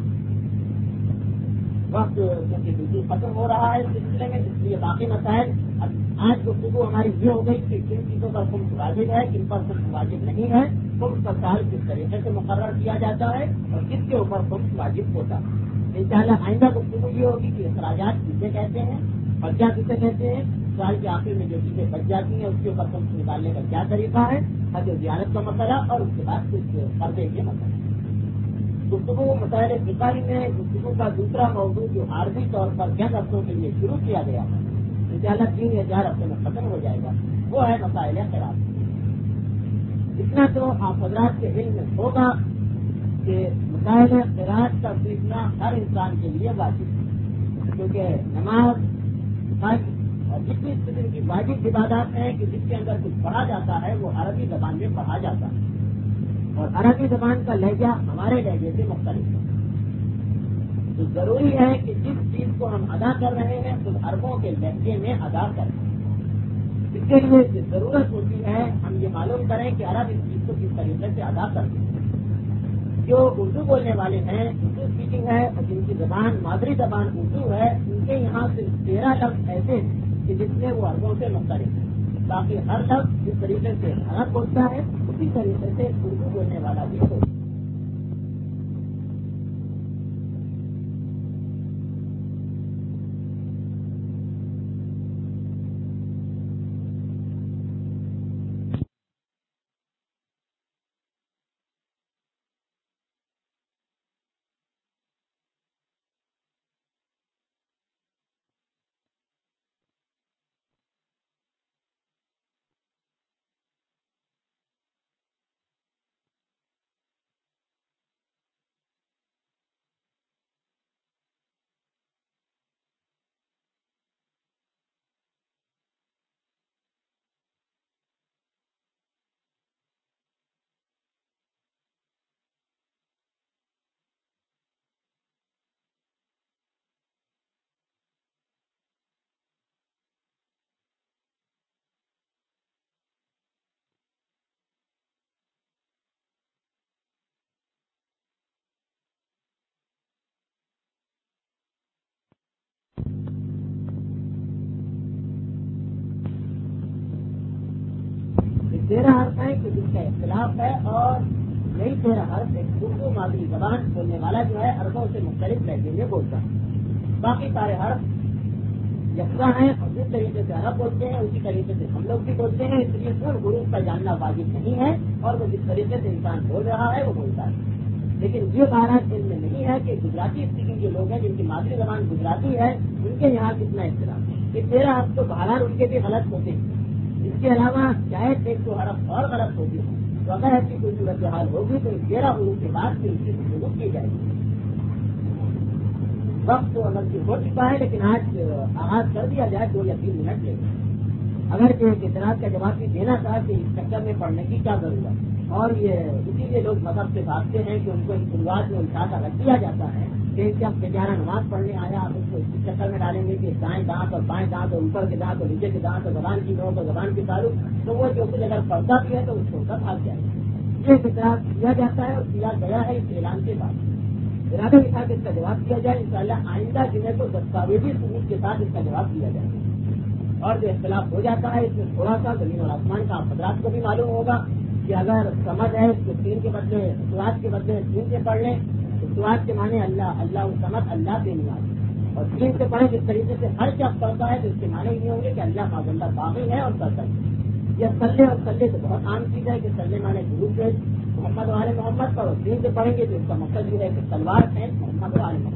وقت کیونکہ بالکل ختم ہو رہا ہے اس سلسلے میں, اس لیے باقی مسائل اب آج گفتگو ہماری یہ ہو گئی کہ کن چیزوں پر خمس واجب ہے, کن پر خمس واجب نہیں ہے, خمس کا سال کس طریقے سے مقرر کیا جاتا ہے اور کس کے اوپر خمس واجب ہوتا ہے. انشاءاللہ آئندہ گفتگو یہ ہوگی کہ اخراجات کسے کہتے ہیں, خرچہ کسے کہتے ہیں, سال کے آخر میں جو چیزیں بچ جاتی ہیں اس کے اوپر خمس نکالنے کا کیا طریقہ ہے, حج و زیارت کا مسئلہ, اور اس کے بعد کچھ قرضے کے مسئلہ. گفتگو مسائل فقہی میں گفتگو کا دوسرا موضوع جو عارضی طور پر چند ہفتوں کے لیے شروع کیا گیا ہے, انشاءاللہ 3 یا 4 ہفتے میں ختم ہو جائے گا, وہ ہے مسائل قرآن. اتنا تو آپ حضرات کے علم میں ہوگا کہ مسائل قرآن کا سیکھنا ہر انسان کے لیے واجب ہے, کیونکہ نماز, حج اور جتنی قسم کی واجب عبادات ہیں کہ جس کے اندر کچھ پڑھا جاتا ہے وہ عربی زبان میں پڑھا جاتا ہے, اور عربی زبان کا لہجہ ہمارے لہجے سے مختلف ہے. تو ضروری ہے کہ جس چیز کو ہم ادا کر رہے ہیں خود عربوں کے لہجے میں ادا کریں. اس کے لیے ضرورت ہوتی ہے ہم یہ معلوم کریں کہ عرب اس چیز کو کس طریقے سے ادا کرتے ہیں. جو اردو بولنے والے ہیں, اردو اسپیکنگ ہے, اور جن کی زبان مادری زبان اردو ہے, ان کے یہاں صرف 13 لفظ ایسے ہیں کہ جس میں وہ عربوں سے مختلف ہیں. باقی ہر لفظ جس طریقے سے عرب بولتا ہے اسی طریقے سے اردو بولنے والا بھی ہوتا ہے. تیرہ حرف ہیں کہ جس کا اختلاف ہے, اور یہی 13 حرف ایک اردو مادری زبان بولنے والا جو ہے عربوں سے مختلف لہجے میں بولتا ہے. باقی سارے حرف یکساں ہیں, اور جس طریقے سے عرب بولتے ہیں اسی طریقے سے ہم لوگ بھی بولتے ہیں. اس لیے پورے حروف کا جاننا واجب نہیں ہے, اور وہ جس طریقے سے انسان بول رہا ہے وہ بولتا ہے. لیکن یہ بات علم میں نہیں ہے کہ گجراتی اسپیکنگ جو لوگ ہیں جن کی مادری زبان گجراتی ہے ان کے یہاں کتنا اختلاف ہے. یہ 13 حرف تو بہرحال ان کے بھی غلط ہوتے ہیں. اس کے علاوہ شاید 100 حرف اور غلط ہوتی ہے, تو اگر ایسی کوئی صورتحال ہوگی تو 13 حروف کے بعد پھر اس کی گفتگو کی جائے گی. وقت تو اگر ہو چکا ہے لیکن آج آغاز کر دیا جائے 2 یا 3 منٹ لے گا. اگر ایک اعتراض کا جواب بھی دینا تھا کہ اس چکر میں پڑھنے کی کیا ضرورت، اور یہ اسی لیے لوگ مذہب سے بھاگتے ہیں کہ ان کو شروعات میں اٹھا کر رکھ دیا جاتا ہے کہ جب بیچارہ نماز پڑھنے آیا آپ اس کو اس چکر میں ڈالیں گے کہ دائیں دانت اور بائیں دانت اور اوپر کے دانت اور نیچے کے دانت اور زبان کی نوک اور زبان کی تعلق، تو وہ جو کچھ اگر پڑھتا بھی ہے تو اس کو بھاگ جائے گا. یہ اعتراض کیا جاتا ہے اور کیا گیا ہے اس اعلان کے بعد. ارادہ یہ تھا کہ اس کا جواب دیا جائے. انشاءاللہ آئندہ جمعے کو دستاویزی ثبوت کے ساتھ اس کا جواب دیا جائے گا. اور جو اختلاف ہو جاتا ہے اس میں تھوڑا سا زمین اور آسمان کا آپ حضرات کو بھی معلوم ہوگا کہ اگر سمجھ ہے تو 3 کے بدلے سواد کے بدلے 3 سے پڑھ لیں تو سواد کے معنی اللہ اللہ سمجھ اللہ سے نماز، اور 3 سے پڑھیں جس طریقے سے ہر شخص پڑھتا ہے تو اس کے معنی یہ ہوں گے کہ اللہ معاذ اللہ باقی ہے اور کرتا ہے. یہ سلے اور سلے تو بہت عام چیز ہے کہ سلے معنی درود ہے محمد والے محمد پر، اور 3 سے پڑھیں گے تو اس کا مقصد یہ ہے کہ تلوار ہے محمد والے محمد.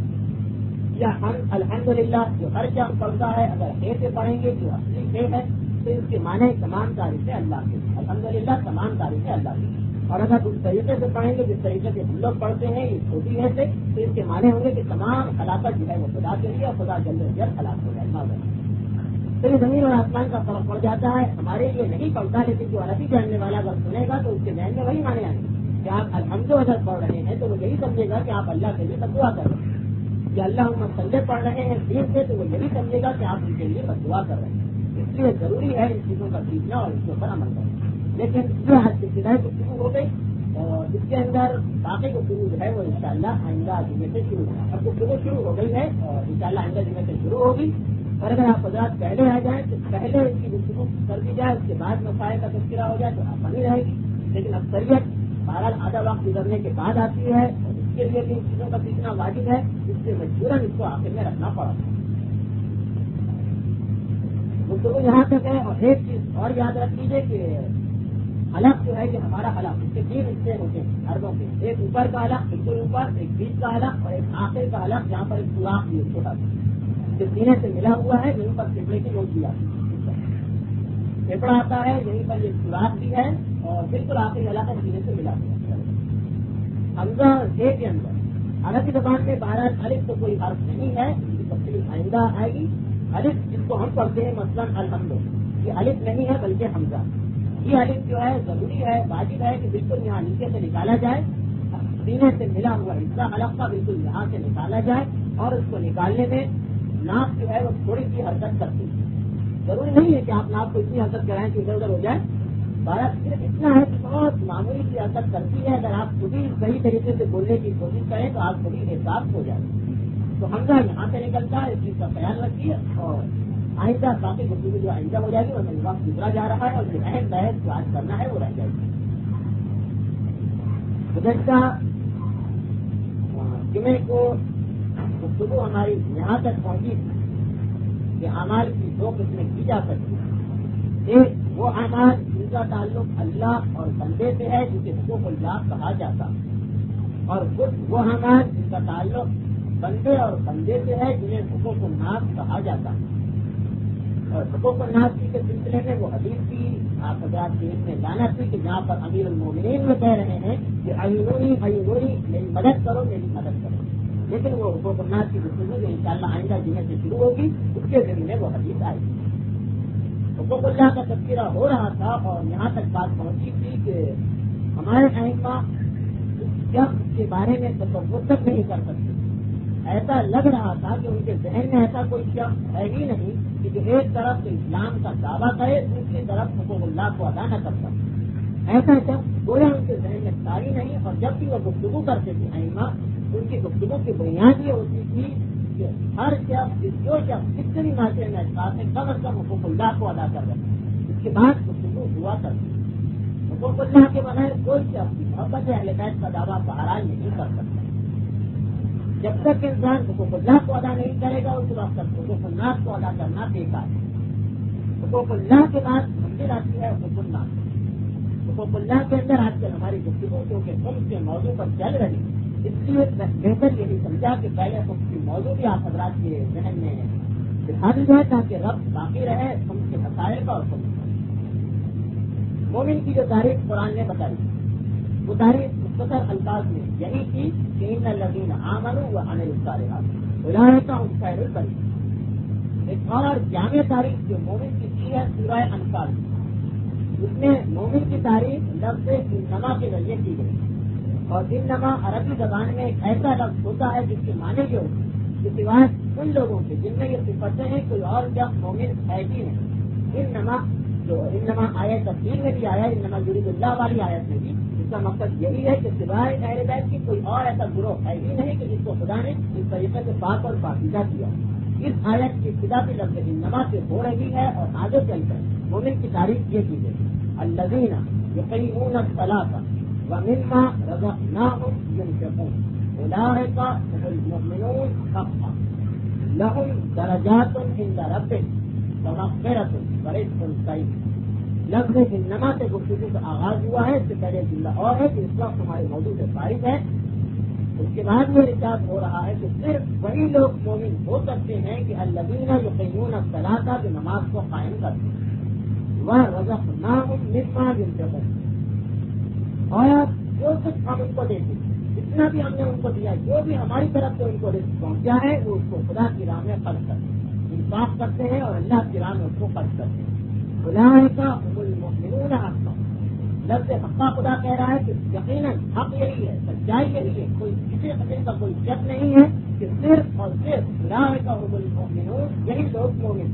یا ہم الحمدللہ جو ہر شخص پڑھتا ہے اگر ہے سے پڑھیں گے جو اصلی ہے تو اس کے معنی تمام تعریفیں اللہ کی، الحمدللہ تمام تعریفیں اللہ کی. اور اگر اس طریقے سے پڑھیں گے جس طریقے سے ہم لوگ پڑھتے ہیں یہ چھوٹی ہے سے تو اس کے معنی ہوں گے کہ تمام خلافت جو ہے وہ خدا کے لیے اور خدا جلد جلد خلاف ہو جائے. تو یہ زمین اور آسمان کا فرق پڑ جاتا ہے. ہمارے لیے نہیں پڑتا لیکن جو عربی جاننے والا اگر سنے گا تو اس کے ذہن میں وہی معنی آئیں گے کہ آپ الحمد اگر پڑھ رہے ہیں تو وہ یہی سمجھے گا کہ آپ اللہ کے لیے بدعا کر رہے ہیں. یا اللہ مسلے پڑھ رہے ہیں دین سے تو وہ یہی سمجھے گا کہ آپ ان کے لیے بدعا کر رہے ہیں. اس لیے ضروری ہے ان چیزوں کا سیکھنا اور اس کے اوپر عمل کرنا. لیکن یہ حد ابتدائی گفتگو ہو گئی اور اس کے اندر باقی گفتگو جو ہے وہ انشاءاللہ آئندہ جمعے سے شروع ہوگی. اب گفتگو شروع ہو گئی ہے اور انشاءاللہ آئندہ جمعے سے شروع ہوگی. اور اگر آپ حضرات پہلے آ جائیں تو پہلے اس کی گفتگو کر دی جائے، اس کے بعد مسائل کا تذکرہ ہو جائے تو آسانی رہے گی. لیکن اکثریت بہرحال آدھا وقت گزرنے کے بعد آتی ہے اور اس کے لیے بھی ان چیزوں کا سیکھنا واجب ہے، اس سے مجبوراً اس کو آخر میں رکھنا پڑا. گفتگو یہاں تک ہے. اور ایک چیز اور یاد رکھ لیجیے کہ حلق جو ہے کہ ہمارا حلق اس کے 3 حصے ہوتے ہیں اربوں کے. ایک اوپر کا حلق بالکل اوپر، ایک بیچ کا حلق اور ایک آخر کا حلق جہاں پر ایک سوراخ بھی چھوٹا جو سینے سے ملا ہوا ہے یہیں پر پھیپڑے کی نوک بھی آتی ہے. پھیپڑا آتا ہے یہیں پر یہ سوراخ بھی ہے اور بالکل آخری علاقہ سینے سے ملا ہوا ہے. حمزہ اے کے اندر عربی زبان میں بہرحال الف تو کوئی حرف نہیں ہے، اس کی تفصیل آئندہ آئے گی. الف جس کو ہم پڑھتے ہیں مثلاً الحمد، یہ الف نہیں ہے بلکہ حمزہ. یہ الف جو ہے ضروری ہے واجب ہے کہ بالکل یہاں نیچے سے نکالا جائے، سینے سے ملا ہوا حصہ حلق کا بالکل یہاں سے نکالا جائے اور اس کو نکالنے میں ناک جو ہے وہ تھوڑی سی حرکت کرتی ہے. ضروری نہیں ہے کہ آپ ناک کو اتنی حرکت کرائیں کہ ادھر ادھر ہو جائے. بھارت صرف اتنا ہے کہ بہت معمولی سی حرکت کرتی ہے. اگر آپ خود ہی صحیح طریقے سے بولنے کی کوشش کریں تو آپ خود ہی احساس ہو جائے. تو حمزہ یہاں سے نکلتا ہے، اس چیز کا خیال رکھیے. اور آئندہ باقی گفتگو جو آئندہ ہو جائے گی وہ وقت گزرا جا رہا ہے اور جو اہم بحث جو آج کرنا ہے وہ رہ جائے گی. گزشتہ جمعے کو گفتگو ہماری یہاں تک پہنچی کہ اعمال کی 2 قسمیں کی جا سکتی ہیں. ایک وہ اعمال جن کا تعلق اللہ اور بندے سے ہے جسے حقوق اللہ کہا جاتا ہے، اور کچھ وہ اعمال جن کا تعلق بندے اور بندے سے ہے جنہیں حقوق الناس کہا جاتا ہے. اور حقوق الناس کے سلسلے میں وہ حدیث کی آپ حضرات کی اس میں لانا تھی کہ جہاں پر امیر المومنین میں کہہ رہے ہیں کہ عیونی عیونی میری مدد کرو میری مدد کرو. لیکن وہ حقوق الناس کی گفتگو جو انشاءاللہ آئندہ جمعے سے شروع ہوگی اس کے ذریعے وہ حدیث آئے گی. حقوق اللہ کا تذکرہ ہو رہا تھا اور یہاں تک بات پہنچی تھی کہ ہمارے ائمہ اس شخص کے بارے میں تصور تک نہیں کر سکتے. ایسا لگ رہا تھا کہ ان کے ذہن میں ایسا کوئی شخص ہے ہی نہیں کہ جو ایک طرف اسلام کا دعویٰ کرے دوسری طرف حقوق اللہ کو ادا نہ کر سکتا. ایسا شخص گویا ان کے ذہن میں تاری نہیں. اور جب بھی وہ گفتگو کرتے تھے ائمہ ان کی گفتگو کی بنیاد یہ ہوتی تھی کہ ہر شخص جو شخص کس بھی معاشرے میں احساس ہے کم از کم حقوق اللہ کو ادا کر رہے ہیں. اس کے بعد گفتگو ہوا کرتی. حقوق اللہ کے بغیر کوئی شخص محبت اہل بیت کا دعویٰ بہرحال نہیں کر سکتا. جب تک انسان حقوق اللہ کو ادا نہیں کرے گا اس وقت تک حقوق اللہ کو ادا کرنا بیکار ہے. حقوق اللہ کے بعد منزل آتی ہے حقوق اللہ. حقوق اللہ کے اندر آج کل ہماری گفتگو کیونکہ خود کے موضوع پر چل رہی اس لیے بہتر یہی سمجھا کہ پہلے خود کی موضوع بھی آپ حضرات کے ذہن میں دکھا دی جائے تاکہ ربط باقی رہے خود کے مسائل کا. اور خود مومن کی جو تاریخ قرآن نے بتائی وہ تاریخ مختصر الفاظ میں یہی تھی کہ ان الذین آمنوا وعملوا الصالحات. اولئک هم خیر البریہ۔ ایک اور جامع تاریخ جو مومن کی کی ہے سورہ انفال، اس میں مومن کی تعریف لفظ انما کے ذریعے کی گئی، اور انما عربی زبان میں ایک ایسا لفظ ہوتا ہے جس کے معنی جو سوائے ان لوگوں کے جن میں یہ صفتیں ہیں کوئی اور جب مومن ہے ہی نہیں۔ انما جو انما آیت تفسیر میں بھی آیا، انما یرید اللہ والی آیت میں بھی اس کا مقصد یہی ہے کہ سوائے اہل بیت کی کوئی اور ایسا گروہ ہے ہی نہیں کہ جس کو خدا نے اس طریقے سے پاک اور پاکیزہ کیا۔ اس آیت کی ابتدا بھی لفظ انما سے ہو رہی ہے، اور آگے چل کر مومن کی تعریف یہ کی گئی، الذین یقیمون الصلاۃ ومما رزقناہم ينفقون اولئک هم المؤمنون حقا لهم درجات عند ربهم ومغفرۃ ورزق کریم۔ لفظ انما سے گفتگو کا آغاز ہوا ہے، اس سے پہلے جملہ اور ہے کہ اس وقت ہمارے موضوع سے فارغ ہے۔ اس کے بعد یہ ارشاد ہو رہا ہے کہ صرف وہی لوگ مومن ہو سکتے ہیں کہ الذین یقیمون الصلاۃ، جو نماز کو قائم کرتے ہیں، ورزقناہم مما ينفقون، اور جو کچھ ہم ان کو دیتے ہیں، جتنا بھی ہم نے ان کو دیا، جو بھی ہماری طرف سے ان کو رزق پہنچا ہے، وہ اس کو خدا کی راہ میں خرچ کرتے ہیں، انفاق کرتے ہیں اور اللہ کی راہ میں اس کو خرچ کرتے ہیں۔ اولئک هم المؤمنون حقا، لفظ حقا خدا کہہ رہا ہے کہ یقیناً حق یہی ہے، سچائی یہی ہے، کوئی کسی قسم کا کوئی شک نہیں ہے کہ صرف اور صرف اولئک هم المؤمنون، یہی لوگ مومن،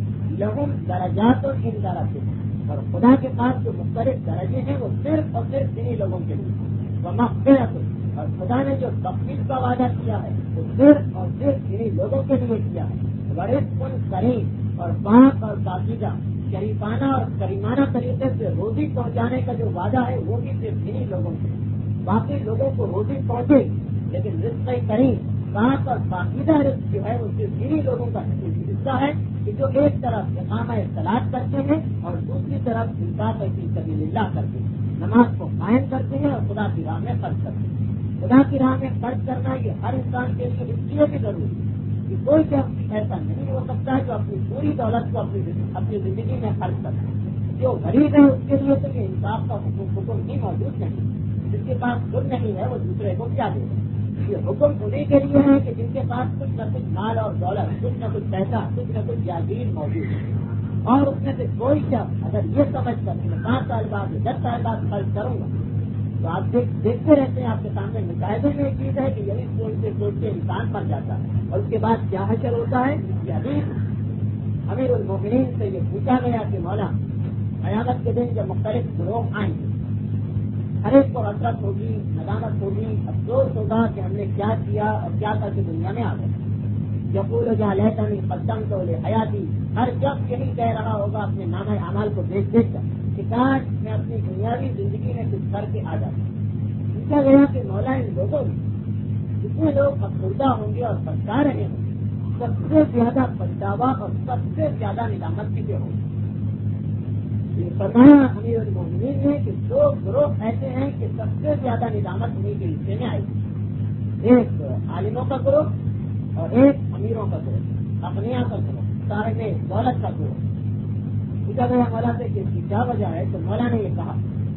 لهم درجات عند ربهم، اور خدا کے پاس جو مختلف درجے ہیں وہ صرف اور صرف انہی لوگوں کے لیے، ومغفرۃ، اور خدا نے جو تخفیف کا وعدہ کیا ہے وہ صرف اور صرف انہی لوگوں کے لیے کیا ہے، ورزق کریم، اور پاک اور پاکیزہ شریفانہ اور کریمانہ طریقے سے روزی پہنچانے کا جو وعدہ ہے وہ بھی صرف انہی لوگوں سے، باقی لوگوں کو روزی پہنچے لیکن رزق کریم، پاک اور پاکیزہ رزق جو ہے وہ صرف انہی لوگوں کا حصہ ہے کہ جو ایک طرف اقامہ صلاۃ کرتے ہیں اور دوسری طرف انفاق فی سبیل اللہ کرتے ہیں، نماز کو قائم کرتے ہیں اور خدا کی راہ میں خرچ کرتے ہیں۔ خدا کی راہ میں خرچ کرنا یہ ہر انسان کے لیے اس لیے بھی ضروری ہے کہ کوئی شخص ایسا نہیں ہو سکتا جو اپنی پوری دولت کو اپنی زندگی میں خرچ کرے۔ جو غریب ہے اس کے لیے تو یہ انصاف کا حکم ہی موجود نہیں، جس کے پاس خود نہیں ہے وہ دوسرے کو کیا دے گا۔ یہ حکم انہیں کے لیے ہے کہ جن کے پاس کچھ نہ کچھ مال اور دولت، کچھ نہ کچھ پیسہ، کچھ نہ کچھ جاگیر موجود ہے، اور اس میں سے کوئی شخص اگر یہ سمجھ کر میں 5 سال بعد 10 سال بعد خرچ کروں گا تو آپ دیکھتے رہتے ہیں، آپ کے سامنے مشاہدے میں ایک چیز ہے کہ یہی سوچتے انسان بن جاتا ہے، اور اس کے بعد کیا حشر ہوتا ہے۔ یہ ابھی امیر المومنین سے یہ پوچھا گیا کہ مولا قیامت کے دن جب مختلف گروہ آئیں گے، ہر ایک کو حسرت ہوگی، ندامت ہوگی، افسوس ہوگا کہ ہم نے کیا کیا اور کیا کر کے دنیا میں آ گئے۔ یقول جا لیتنی قدمت لحیاتی، ہر شخص یہی کہہ رہا ہوگا اپنے نامہ اعمال کو دیکھ دیکھ کر کہ کاش میں اپنی دنیاوی زندگی میں کچھ کر کے آ جاتا۔ پوچھا گیا کہ مولا ان لوگوں میں جتنے لوگ افسردہ ہوں گے اور پچھتا رہے ہوں گے، سب سے زیادہ پچھتاوا اور سب سے زیادہ ندامت کسے ہوگی؟ فرمایا امیر المومنین نے کہ 2 گروہ ایسے ہیں کہ سب سے زیادہ ندامت انہیں کے حصے میں آئی، ایک عالموں کا گروہ اور ایک امیروں کا گروہ، اغنیاء کا گروہ، صاحب دولت کا گروہ۔ پوچھا گیا مولا سے کہ اس کی کیا وجہ ہے، تو مولا نے یہ کہا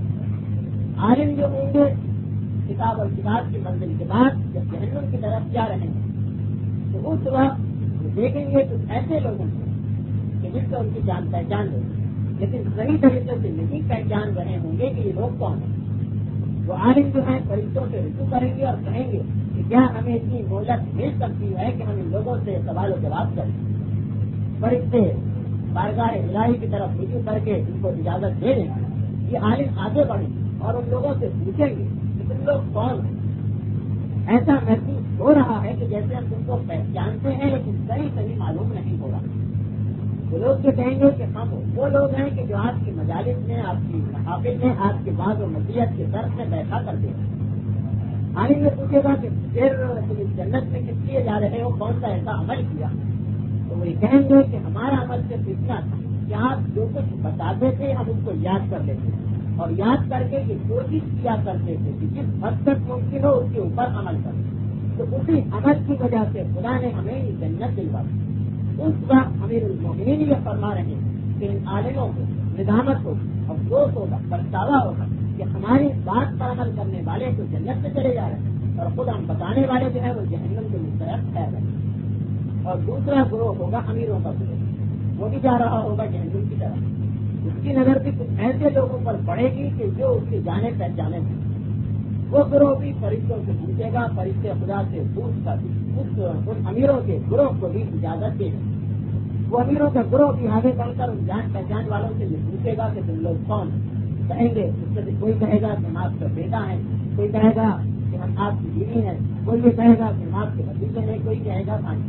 عالم جو ہوں گے کتاب اور کتاب کی منزل کے بعد جب جہنم کی طرف جا رہے ہیں تو اس وقت دیکھیں گے کچھ ایسے لوگوں کو کہ جن سے ان کی جان پہچان ہوگی، لیکن صحیح طریقے سے نہیں پہچان رہے ہوں گے کہ یہ لوگ کون ہیں۔ وہ عالم جو ہیں فرشتوں سے رجوع کریں گے اور کہیں گے کہ کیا ہمیں اتنی مہلت مل سکتی ہے کہ ہم ان لوگوں سے سوال و جواب کریں۔ فرشتے بارگاہ الہی کی طرف رجوع کر کے ان کو اجازت دے دیں گے۔ یہ عالم آگے بڑھیں اور ان لوگوں سے پوچھیں گے کہ تم لوگ کون ہیں۔ ایسا محسوس ہو رہا ہے کہ جیسے ہم تم کو پہچانتے ہیں لیکن صحیح معلوم نہیں ہو رہا۔ وہ لوگ جو کہیں گے کہ ہم وہ لوگ ہیں کہ جو آپ کی مجالس میں، آپ کی محافل میں، آپ کے بعض و نصیحت کے طرف میں بیٹھا کرتے ہیں۔ عالم میں پوچھے گا کہ پھر تم اس جنت میں کس لیے جا رہے ہو، کون سا ایسا عمل کیا؟ تو وہ یہ کہیں گے کہ ہمارا عمل صرف اتنا تھا کہ آپ جو کچھ بتاتے تھے ہم اس کو یاد کر لیتے اور یاد کر کے یہ کوشش کیا کرتے تھے کہ جس حد تک ممکن ہو اس کے اوپر عمل کریں، تو اسی عمل کی وجہ سے خدا نے ہمیں یہ جنت دلوا دی۔ اس وقت امیر المومنین یہ فرما رہے ہیں کہ ان عالموں کو ندامت ہوگی، افسوس ہوگا، پچھتاوا ہوگا کہ ہماری بات پر عمل کرنے والے تو جنت سے چلے جا رہے ہیں اور خود ہم بتانے والے جو ہیں وہ جہنم کے مستحق ٹھہر رہے ہیں۔ اور دوسرا گروہ ہوگا امیروں کا گروہ، وہ بھی جا رہا ہوگا جہنم کی طرف. اس کی نظر بھی کچھ ایسے لوگوں پر پڑے گی کہ جو اس کے جانے پہچانے ہیں. وہ گروہ بھی فرشتوں سے پوچھے گا، فرشتے خدا سے پوچھ کر ان امیروں کے گروہ کو بھی اجازت دے گا. وہ امیروں کا گروہ بھی آگے بڑھ کر ان جان پہچان والوں سے یہ پوچھے گا کہ تم لوگ کون کہیں گے. اس سے کوئی کہے گا کہ ہم آپ کا بیٹا ہے، کوئی کہے گا کہ ہم آپ کی بیوی ہیں، کوئی یہ کہے گا کہ ہم آپ کے بھتیجے ہیں، کوئی کہے گا بھائی.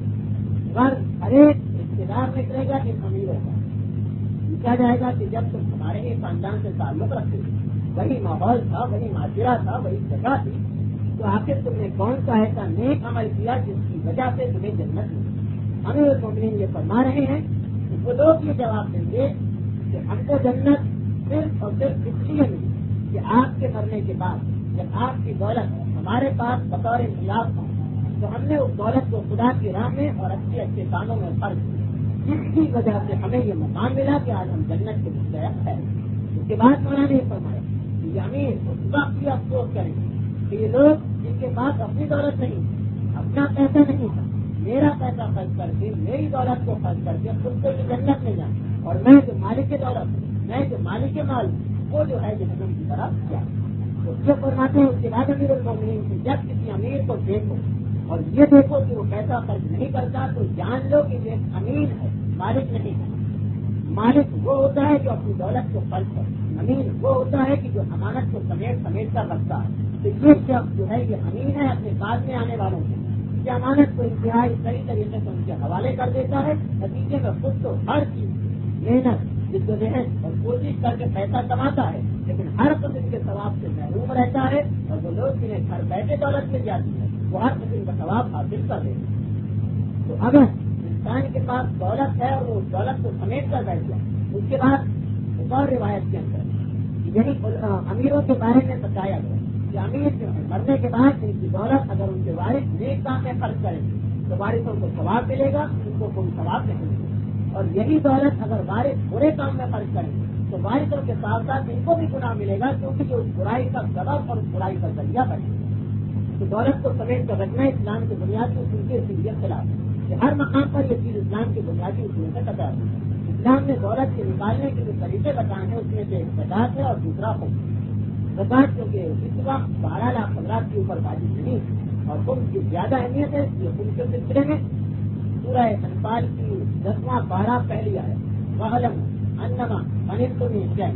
ہر ایک رشتے دار نکلے گا کہ امیروں کا. پوچھا جائے گا کہ جب تم ہمارے ہی خاندان سے تعلق رکھتے تھے، وہی ماحول تھا، وہی معاشرہ تھا، وہی جگہ تھی، تو آخر تم نے کون سا ایسا نیک عمل کیا جس کی وجہ سے تمہیں جنت ملی؟ امیر المومنین یہ فرما رہے ہیں کہ وہ لوگ یہ جواب دیں گے کہ ہم کو جنت صرف اور صرف اس لیے ملی کہ آپ کے مرنے کے بعد جب آپ کی دولت ہمارے پاس بطور خلاف ہو تو ہم نے اس دولت کو خدا کی راہ میں اور اچھے اچھے کاموں میں خرچ کیا، جس کی وجہ سے ہمیں یہ مقام ملا کہ آج ہم جنت کے مستحق ہیں. اس کے بعد مولانا نے فرمایا کہ یہ امیر اس وقت بھی افسوس کریں کہ یہ لوگ جن کے پاس اپنی دولت نہیں، اپنا پیسہ نہیں تھا، میرا پیسہ خرچ کر کے میری دولت کو خرچ کر کے خود کو یہ جنت میں جائیں، اور میں جو مالک کی دولت ہوں، میں جو مالک کے مال ہوں، وہ جو ہے جہنم کی طرف کیا. تو یہ فرماتے ہیں اس کے بعد امیر المومنین کہ جب کسی امیر کو دیکھو اور یہ دیکھو کہ وہ پیسہ خرچ نہیں کرتا تو جان لو کہ یہ امیر ہے، مالک نہیں ہے. مالک وہ ہوتا ہے جو اپنی دولت کو خرچ کرے، امیر وہ ہوتا ہے کہ جو امانت کو سمیٹ کر رکھتا ہے. تو یہ شخص جو ہے یہ امیر ہے اپنے بعد میں آنے والوں سے، کہ امانت کو انتہائی صحیح طریقے سے ان کے حوالے کر دیتا ہے. نتیجے میں خود تو ہر چیز محنت جدوجہد اور کوشش کر کے پیسہ کماتا ہے، لیکن ہر قسم کے ثواب سے محروم رہتا ہے. اور وہ لوگ جنہیں گھر بیٹھے دولت مل جاتی ہے وہ ہر قسم کا ثواب حاصل کر دیتے ہیں. تو اگر انسان کے پاس دولت ہے اور وہ اس دولت کو سمیٹ کر بیٹھ جائے، اس کے بعد ایک اور روایت کے اندر یہی امیروں کے بارے میں بتایا گیا کہ امیر جو ہے مرنے کے بعد ان کی دولت اگر ان کے وارث نیک کام میں خرچ کریں گے تو وارثوں کو ثواب ملے گا، ان کو کوئی ثواب نہیں ملے گا. اور یہی دولت اگر وارث برے کام میں خرچ کریں گے تو وارثوں کے ساتھ ساتھ ان کو بھی گناہ ملے گا، کیونکہ جو اس برائی کا سبب اور اس برائی کا ذریعہ بنے گا. تو دولت کو سمیٹ کر رکھنا اسلام کے بنیادی اصول کے خلاف ہے کہ ہر مقام پر یہ چیز اسلام کے بنیادی اصول سے قطع ہے. اسلام نے دولت سے نکالنے کے جو طریقے بتائے ہیں اس میں سے ایک زکات ہے اور دوسرا حکم. زکات کیونکہ اس وقت 12 لاکھ افراد کے اوپر واجب نہیں اور حکم کی زیادہ اہمیت ہے. یہ حکم کے سلسلے میں سورہ انفال کی 10واں 12 پہلی آئے وَعَلَمُ أَنَّمَا غَنِمْتُم مِّن شَيْءٍ،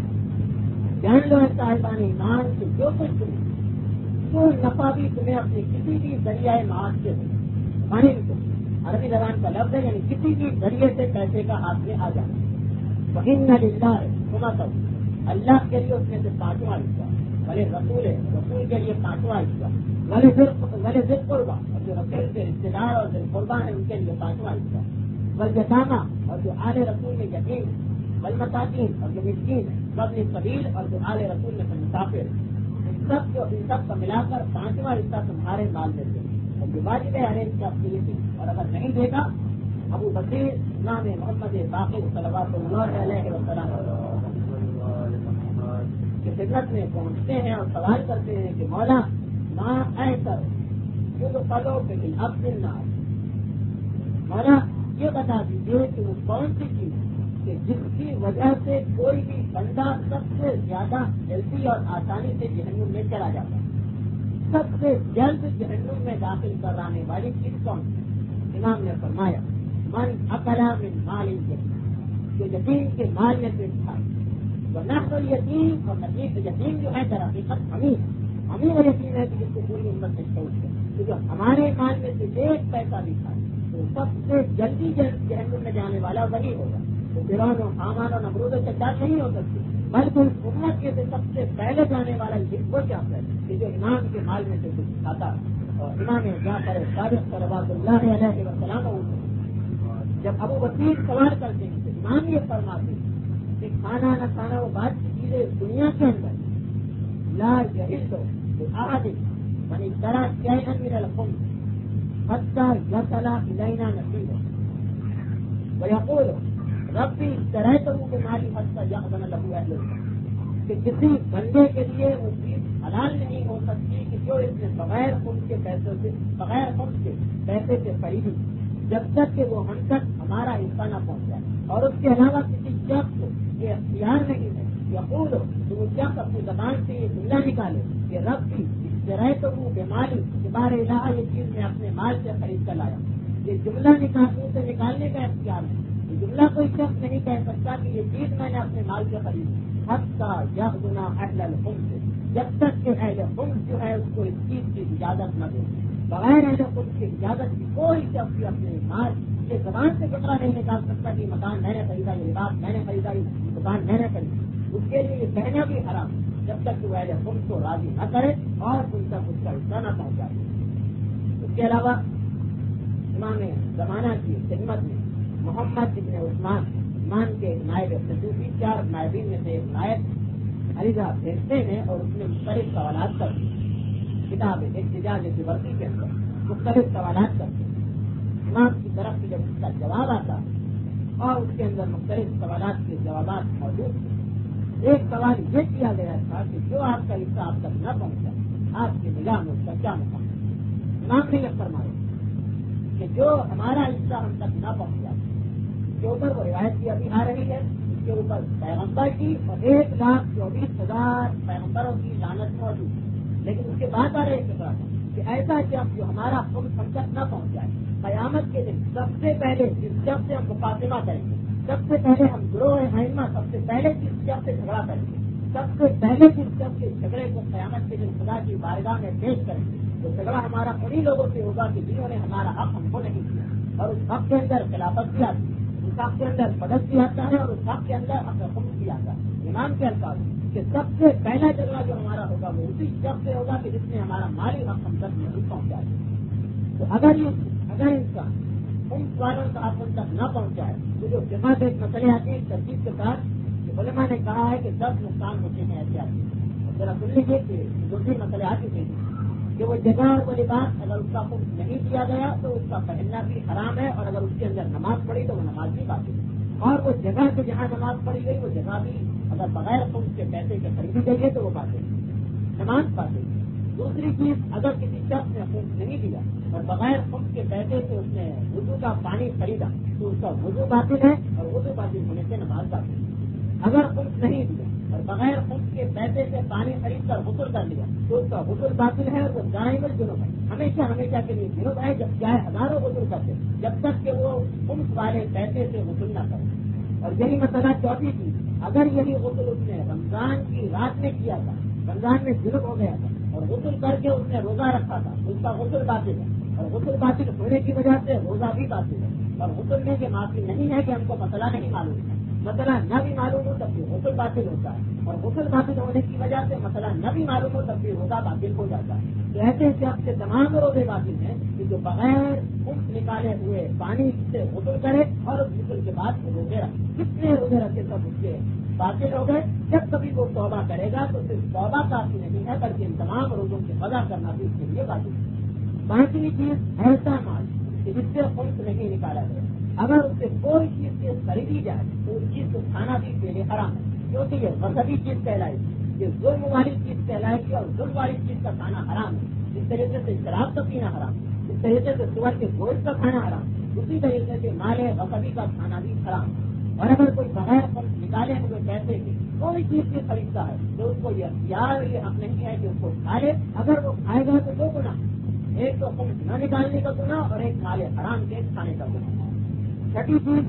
جان لو ہے صاحبان ایمان کہ جو کچھ تم جو نفع بھی تمہیں اپنے کسی بھی ذریعہ معاش سے ہو، غنیمتم عربی زبان کا لفظ ہے یعنی کسی بھی ذریعے سے پیسے کا ہاتھ میں آ جانا. وَإِنَّ لِلَّهِ خُمُسَهُ، اللہ کے لیے اس میں سے 5واں حصہ، بھلے رسول ہے رسول کے لیے 5واں حصہ، بھلے ذی القربیٰ اور جو رسول کے رشتے دار اور ذی القربیٰ ہیں ان کے لیے 5واں حصہ، والیتامیٰ اور جو آل رسول میں یتیم، والمساکین اور جو مسکین ہے، وابن السبیل اور جو آل رسول میں سے مسافر، ان سب کا ملا کر 5واں حصہ تمہارے مال میں سے. اور جو واجب ہے ہر ایک کا اپنی تھی، اور اگر نہیں دے گا ابو بصیر نام محمد باقر صلوات اللہ علیہ وسلم کی خدمت میں پہنچتے ہیں اور سوال کرتے ہیں کہ مولا ماں ایسا جو پلو پہ اب دن نہ مولا یہ بتا دیجیے کہ وہ کون سی چیز کہ جس کی وجہ سے کوئی بھی بندہ سب سے زیادہ جلدی اور آسانی سے جہنم میں چلا جاتا ہے. سب سے جلد جہنم میں داخل کرانے والی چیز کون سی؟ امام نے فرمایا من اکلا من مال یتیم، جو یتیم کے مال میں سے کھائے. وہ نقل یتیم اور یتیم جو ہے در حقیقت امیر اور یتیم ہے کہ جس کو پوری امت سے چھوڑ ہے. تو جو ہمارے مال میں سے ایک پیسہ بھی کھائے تو سب سے جلدی جہنم میں جانے والا وہی ہوگا. تو فرعون و حامان و نمرود و شداد نہیں ہو سکتی، بلکہ اس امت کے سے سب سے پہلے جانے والا وہ شخص ہے کہ جو امام کے مال میں سے کچھ کھاتا ہے. اور امام جعفر صادق صلوات اللہ علیہ وسلم جب ابو بصیر سوال کرتے ہیں تو امام یہ فرماتے ہیں کہ کھانا نہ کھانا وہ بات کی چیزیں دنیا کے اندر لا یحل لأحد من اشترى شيئا من الخمر حتى يصل إلينا نصيبه ويقول ربی اشتریته بمالی حتى يأذن له أهله، کہ کسی بندے کے لیے وہ چیز حلال نہیں ہو سکتی کہ جو اس نے بغیر خود کے پیسے سے خریدی جب تک کہ وہ ہم تک ہمارا حصہ نہ پہنچ جائے. اور اس کے علاوہ کسی شخص کو یہ اختیار نہیں ہے یقول تو وہ شخص اپنی زبان سے یہ جملہ نکالے کہ رب کی ذرائع تو وہ بیماری تمہارے علاوہ یہ چیز میں اپنے مال سے خرید کر لایا. یہ جملہ سے نکالنے کا اختیار ہے. یہ جملہ کوئی شخص نہیں کہہ سکتا کہ یہ چیز میں نے اپنے مال سے خریدی. حتیٰ یغنی اہل الخمس جب تک کہ اہل خمس جو ہے اس کو اس چیز کی اجازت نہ دے. بغیر اہل خمس کی اجازت کی کوئی شخص بھی اپنے مال یہ زبان سے کپڑا نہیں نکال سکتا کہ مکان میں نے خریدا, یہ لباس میں نے خریدا, یہ دکان میں نے خریدی. اس کے لیے یہ کہنا بھی حرام جب تک کہ وہ اہل خمس کو راضی نہ کرے اور ان تک اس کا حصہ نہ پہنچائے. اس کے علاوہ امام زمانہ کی خدمت میں محمد ابن عثمان کے ایک نائب خصوصی 4 نائبین میں سے ایک نائب علیزہ بھیجتے ہیں اور اس میں مختلف سوالات کرتے ہیں. کتاب احتجاج ورزی کے اندر مختلف سوالات کرتے ہیں. امام کی طرف سے جب اس کا جواب آتا اور اس کے اندر مختلف سوالات کے جوابات موجود تھے. ایک سوال یہ کیا گیا تھا کہ جو آپ کا حصہ آپ تک نہ پہنچا آپ کی نگاہ میں اس کا کیا مقام ہے. امام نے یہ فرمایا کہ جو ہمارا حصہ ہم تک نہ پہنچا اس کے اوپر وہ روایت کی ابھی آ رہی ہے. اس کے اوپر پیغمبر کی اور 1,24,000 پیغمبروں کی لعنت موجود ہے. لیکن اس کے بعد آ رہے کہ ایسا شخص جو ہمارا حکم ہم تک نہ پہنچائے قیامت کے دن سب سے پہلے جس شخص سے ہم مقاصمہ کریں گے, سب سے پہلے ہم گروہ ائمہ سب سے پہلے جس شخص سے جھگڑا کریں گے, سب سے پہلے جس شخص کے جھگڑے کو قیامت کے دن خدا کی بارگاہ میں پیش کریں گے وہ جھگڑا ہمارا انہیں لوگوں سے ہوگا کہ جنہوں نے ہمارا حق ہم کو نہیں دیا. اور اس حق کے اندر خلافت بھی آتی ہے, اس حق کے اندر مدد بھی آتا ہے اور اس حق کے اندر حکم بھی آتا ہے. امام کے الفاظ کہ سب سے پہلا جھگڑا جو ہمارا ہوگا وہ اسی شخص سے ہوگا کہ جس نے ہمارا مالی حق ہم تک نہیں پہنچایا. تو اگر انسان ان سوالوں کا حق تک نہ پہنچائے تو جو جماعت ایک مسئلے آتی ہے ترتیب کے ساتھ کہ علماء نے کہا ہے کہ 10 نقصان ہوتے ہیں ایسے آتی ہے. ذرا سن لیجیے کہ دوسری مسئلے آ چکے ہیں کہ وہ جگہ اور وہ لباس اگر اس کا حکم نہیں دیا گیا تو اس کا پہننا بھی حرام ہے اور اگر اس کے اندر نماز پڑھی تو وہ نماز بھی باطل ہے. اور وہ جگہ سے جہاں نماز پڑھی گئی وہ جگہ بھی اگر بغیر حکم کے پیسے کے خریدی گئی ہے تو وہ باطل ہے, نماز باطل ہے. دوسری چیز اگر کسی شخص نے حکم نہیں دیا اور بغیر حکم کے پیسے سے اس نے وضو کا پانی خریدا تو اس کا وضو باطل ہے اور وضو باطل ہونے سے نماز باطل ہے. اگر حکم نہیں دیا اور بغیر حکم کے پیسے سے پانی خرید کر غسل کر لیا تو اس کا غسل باطل ہے اور وہ دائمل جنوب ہے, ہمیشہ کے لیے جنوب ہے جب چاہے ہزاروں غسل کرتے جب تک کہ وہ حکم والے پیسے سے غسل نہ کرے. اور یہی مسئلہ چوتھی چیز اگر یہی غسل اس نے رمضان کی رات میں کیا تھا, رمضان میں جنوب ہو گیا تھا اور غسل کر کے اس نے روزہ رکھا تھا تو اس کا غسل باطل ہے اور غسل باطل ہونے کی وجہ سے روزہ بھی باطل ہے. اور غسل میں یہ معافی نہیں ہے کہ ہم کو مسئلہ نہیں معلوم ہے, مسئلہ نہ بھی معلوم ہو تب بھی غسل باطل ہوتا ہے اور غسل باطل ہونے کی وجہ سے مسئلہ نہ بھی معلوم ہو تب بھی روزہ باطل ہو جاتا ہے. تو ایسے شخص سے تمام روزے باطل ہیں کہ جو بغیر مفت نکالے ہوئے پانی سے غسل کرے اور اس غسل کے بعد روزے رکھے. کتنے روزے رکھے سب اس کے باطل ہو گئے. جب کبھی وہ توبہ کرے گا تو صرف توبہ کافی نہیں ہے بلکہ ان تمام روزوں کی قضا کرنا بھی اس کے لیے باطل ہے. پانچویں چیز ایسا مال کہ جس سے خمس نہیں نکالا گیا اگر اس سے کوئی چیز خریدی جائے تو اس چیز کو کھانا بھی پہلے حرام ہے کیونکہ یہ مذہبی چیز کہلائے گی, یہ ظلم والی چیز کہلائے گی اور ظلم والی چیز کا کھانا حرام ہے. جس طریقے سے شراب کا پینا حرام ہے, اس طریقے سے سور کے گوشت کا کھانا حرام ہے, اسی طریقے سے مال مذہبی کا کھانا بھی حرام ہے. اور اگر کوئی بغیر خمس نکالے ہوئے پیسے کی کوئی چیز بھی خریدتا ہے تو اس کو یہ اختیار یہ حق نہیں ہے کہ اس کو کھائے. اگر وہ کھائے گا تو دو گنا, ایک تو خمس نہ نکالنے کا گناہ اور ایک مال حرام کے کھانے کا گناہ. چھٹی چیز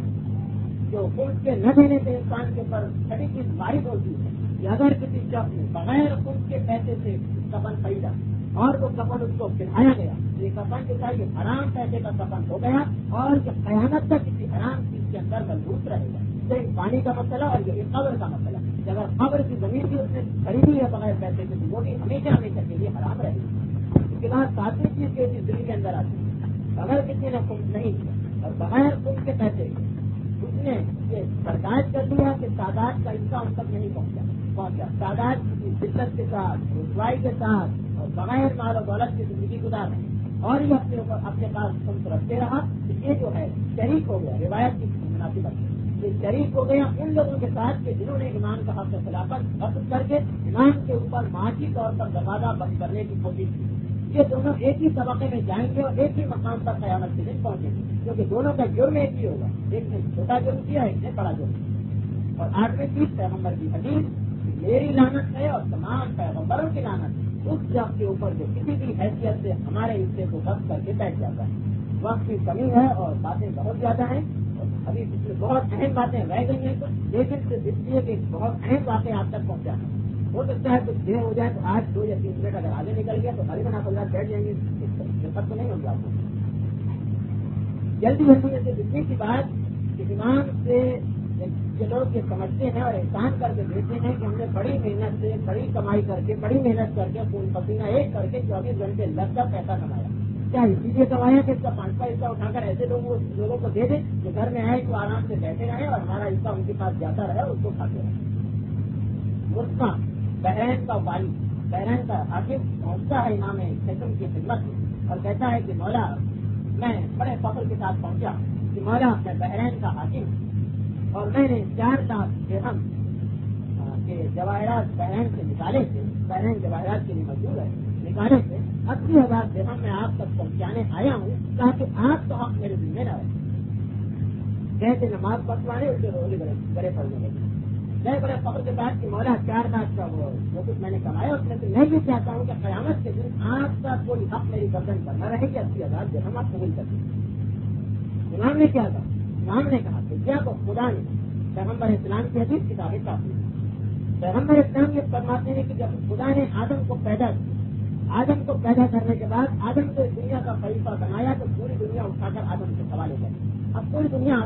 جو خمس کے نہ دینے سے انسان کے اوپر چھٹی چیز وارد ہوتی ہے کہ اگر کسی شخص نے بغیر خمس کے پیسے سے کفن خریدا اور وہ کفن اس کو پہنایا گیا تو یہ کفن جو تھا یہ حرام پیسے کا کفن ہو گیا اور یہ قیامت تک کسی حرام چیز کے اندر مضبوط رہے گا. صرف پانی کا مسئلہ اور یہ قبر کا مسئلہ کہ اگر قبر کی زمین بھی اس نے خریدی ہے بغیر پیسے سے تو وہ بھی ہمیشہ کے لیے حرام رہے گی. اس کے بعد ساتویں چیز جو چیز دل کے اندر آتی ہے اگر کسی نے خمس نہیں کیا اور بغیر خمس کے پیسے اس نے یہ برداشت کر دیا کہ تعداد کا حصہ ان تک نہیں پہنچا تعداد کی شدت کے ساتھ رسوائی کے ساتھ اور بغیر مال و دولت کی زندگی گزار رہے اور یہ اپنے اوپر اپنے پاس خمس رکھتے رہا تو یہ جو ہے شریک ہو گیا روایت کی مناسبت یہ شریک ہو گیا ان لوگوں کے ساتھ کہ جنہوں نے امام کا خلافت غصب کر کے امام کے اوپر معاشی طور پر دروازہ بند کرنے کی کوشش کی. یہ دونوں ایک ہی طبقے میں جائیں گے اور ایک ہی مقام پر قیامت کے دن پہنچیں گے، کیونکہ دونوں کا جرم ایک ہی ہوگا، ایک نے چھوٹا جرم کیا، ایک نے بڑا جرم کیا۔ اور 8ویں چیز پیغمبر کی حدیث، میری لعنت ہے اور تمام پیغمبروں کی لعنت ہے اس شخص کے اوپر جو کسی بھی حیثیت سے ہمارے حصے کو بس کر کے بیٹھ جاتا ہے۔ وقت کی کمی ہے اور باتیں بہت زیادہ ہیں، ابھی اس میں بہت اہم باتیں رہ گئی ہیں، تو لیکن صرف اس لیے کہ بہت اہم باتیں آپ تک پہنچانا ہو سکتا ہے کچھ دیر ہو جائے تو آج 2 یا 3 منٹ اگر آگے نکل گیا تو ہر بنا پلات بیٹھ جائیں گے، دقت تو نہیں ہوگی آپ کو۔ جلدی جلدی سے جتنی سی بات کہ ایمان سے جو لوگ یہ سمجھتے ہیں اور احسان کر کے دیتے ہیں کہ ہم نے بڑی محنت سے بڑی کمائی کر کے بڑی محنت کر کے خون پسینہ ایک کر کے 24 گھنٹے لگ کر پیسہ کمایا، کیا اسی لیے کمایا کہ اس کا 5واں حصہ اٹھا کر ایسے لوگوں کو دے دیں جو گھر میں آئے تو آرام سے بیٹھے رہے اور ہمارا حصہ ان کے پاس جاتا رہے اور اس کو کھاتے رہے۔ مسکا بحرین کا والی، بحرین کا حاکم پہنچتا ہے امام حکم کی خدمت میں اور کہتا ہے کہ مولا، میں بڑے فخر کے ساتھ پہنچا کہ مولا میں بحرین کا حاکم اور میں نے 4 لاکھ درہم کے جواہرات بحرین سے نکالے تھے، بحرین جواہرات کے لیے مشہور ہے، نکالے تھے 80,000 درہم میں آپ تک پہنچانے آیا ہوں تاکہ آپ کا حق میرے ذمہ نہ رہے۔ کہتے نماز پڑھوانے اسے روزے بڑے پڑھنے لگے، میں بڑے فخر کے بعد کہ مولا 4 لاکھ کا وہ جو کچھ میں نے کمایا اس میں سے میں یہ چاہتا ہوں کہ قیامت کے دن آپ کا کوئی حق میری گردن پر نہ رہے کہ 80,000 درہم آپ قبول کر دیں۔ امام نے کیا کہا؟ امام نے کہا کہ کیا کو خدا نے پیغمبر اسلام کی حدیث کتابیں کافی، پیغمبر اسلام یہ فرماتے ہیں کہ جب خدا نے آدم کو پیدا کرنے کے بعد آدم کو اس دنیا کا خلیفہ بنایا تو پوری دنیا اٹھا کر آدم کے حوالے کر، اب پوری دنیا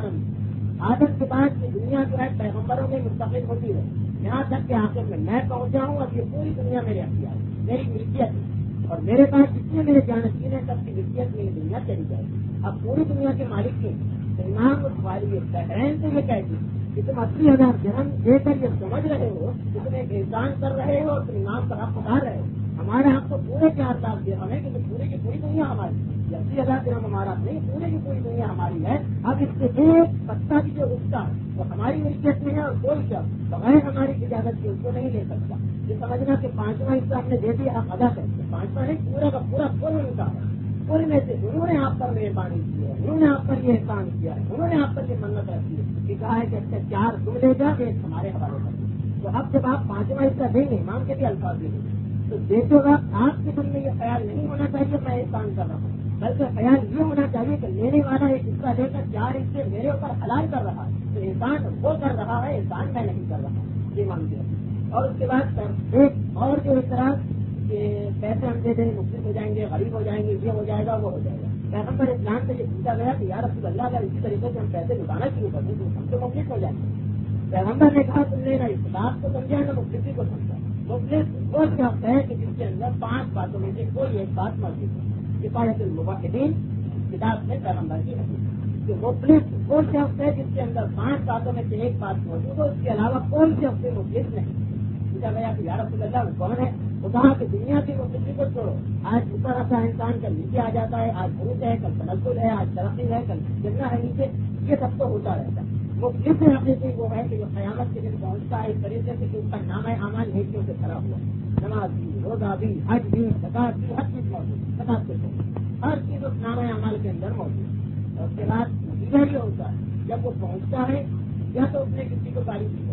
آدم کے بعد یہ دنیا جو ہے پیغمبروں میں مستقل ہوتی ہے، یہاں تک کہ آخر میں پہنچا ہوں اور یہ پوری دنیا میرے اختیار ہے، میری ملکیت ہے اور میرے پاس جتنے میرے جانشین ہیں سب کی ملکیت میری دنیا چلی جائے گی۔ اب پوری دنیا کے مالک کے امام والی بحرین سے یہ کہتی کہ تم 80,000 درہم دے کر یہ سمجھ رہے ہو کہ تم ایک احسان کر رہے ہو اور تم امام پر حق اتار رہے ہو، ہمارے حق تو پورے 4 لاکھ درہم ہے کہ پوری کی پوری دنیا ہماری، 80,000 درہم ہمارا نہیں، پوری کی پوری دنیا ہماری ہے۔ اب اس سے ایک پتا بھی جو رکتا ہے وہ ہماری ملکیت میں ہے اور کوئی شخص بغیر ہماری اجازت کے اس کو نہیں لے سکتا۔ یہ سمجھنا کہ 5واں حصہ ہم نے دے دیا آپ ادا کرتے، 5واں نہیں پورا کا پورا فل ان کا ہے، پورے میں سے انہوں نے آپ پر مہربانی کی ہے، انہوں نے آپ پر یہ احسان کیا ہے، انہوں نے آپ پر یہ منت رکھی ہے کہ کہا ہے کہ اچھا 4 تم لے جا ایک ہمارے حوالے کر دیں۔ تو اب جب آپ 5واں حصہ دیں گے امام کے بھی الفاظ دیں گے تو دیکھو گا آپ کے دل میں یہ خیال نہیں ہونا چاہیے میں احسان کر رہا ہوں، بلکہ خیال یہ ہونا چاہیے کہ لینے والا ایک حصہ لے کر 4 حصے میرے اوپر حلال کر رہا ہے، تو احسان وہ کر رہا ہے، احسان میں نہیں کر رہا، یہ مانتے ہیں۔ اور اس کے بعد ایک اور جو اعتراض کہ پیسے ہم دے دیں مفلس ہو جائیں گے، غریب ہو جائیں گے، یہ ہو جائے گا وہ ہو جائے گا، پیغمبر اسلام سے یہ پوچھا گیا کہ یا رسول اللہ اگر اسی طریقے سے ہم پیسے لٹانا شروع کر دیں تو ہم تو مفلس ہو جائیں گے۔ پیغمبر نے کہا تم نے نہ اختلاف کو سمجھا نہ مفلسی کو سمجھا، مفلس وہ شخص ہے کہ جس کے اندر 5 باتوں میں سے کوئی ایک بات موجود ہے، کفایت الموحدین کتاب میں پیغمبر کی حدیث کہ مفلس وہ شخص ہے جس کے اندر 5 باتوں میں سے ایک بات موجود ہے، اس کے علاوہ کوئی شخص مفلس نہیں۔ پوچھا گیا کہ یا رسول اللہ وہ کون ہے؟ وہ کہا کہ دنیا کی مفلسی کو چھوڑو، آج اوپر آتا انسان کل نیچے آ جاتا ہے، آج عروج ہے کل تنزل ہے، آج ترقی ہے کل گرنا ہے نیچے، یہ سب تو ہوتا رہتا ہے۔ وہ کس حقیقی وہ ہے کہ جو قیامت کے دن پہنچتا ہے اس طریقے سے کہ اس کا نام اعمال نیکیوں سے بھرا ہوا، نماز بھی، روزہ بھی، حج بھی، زکات بھی، ہر چیز موجود ہے، زکات کے ہر چیز اس نام اعمال کے اندر موجود ہے۔ اور اس کے بعد نتیجہ یہ ہوتا ہے جب وہ پہنچتا ہے یا تو اس نے کسی کو تعریف کی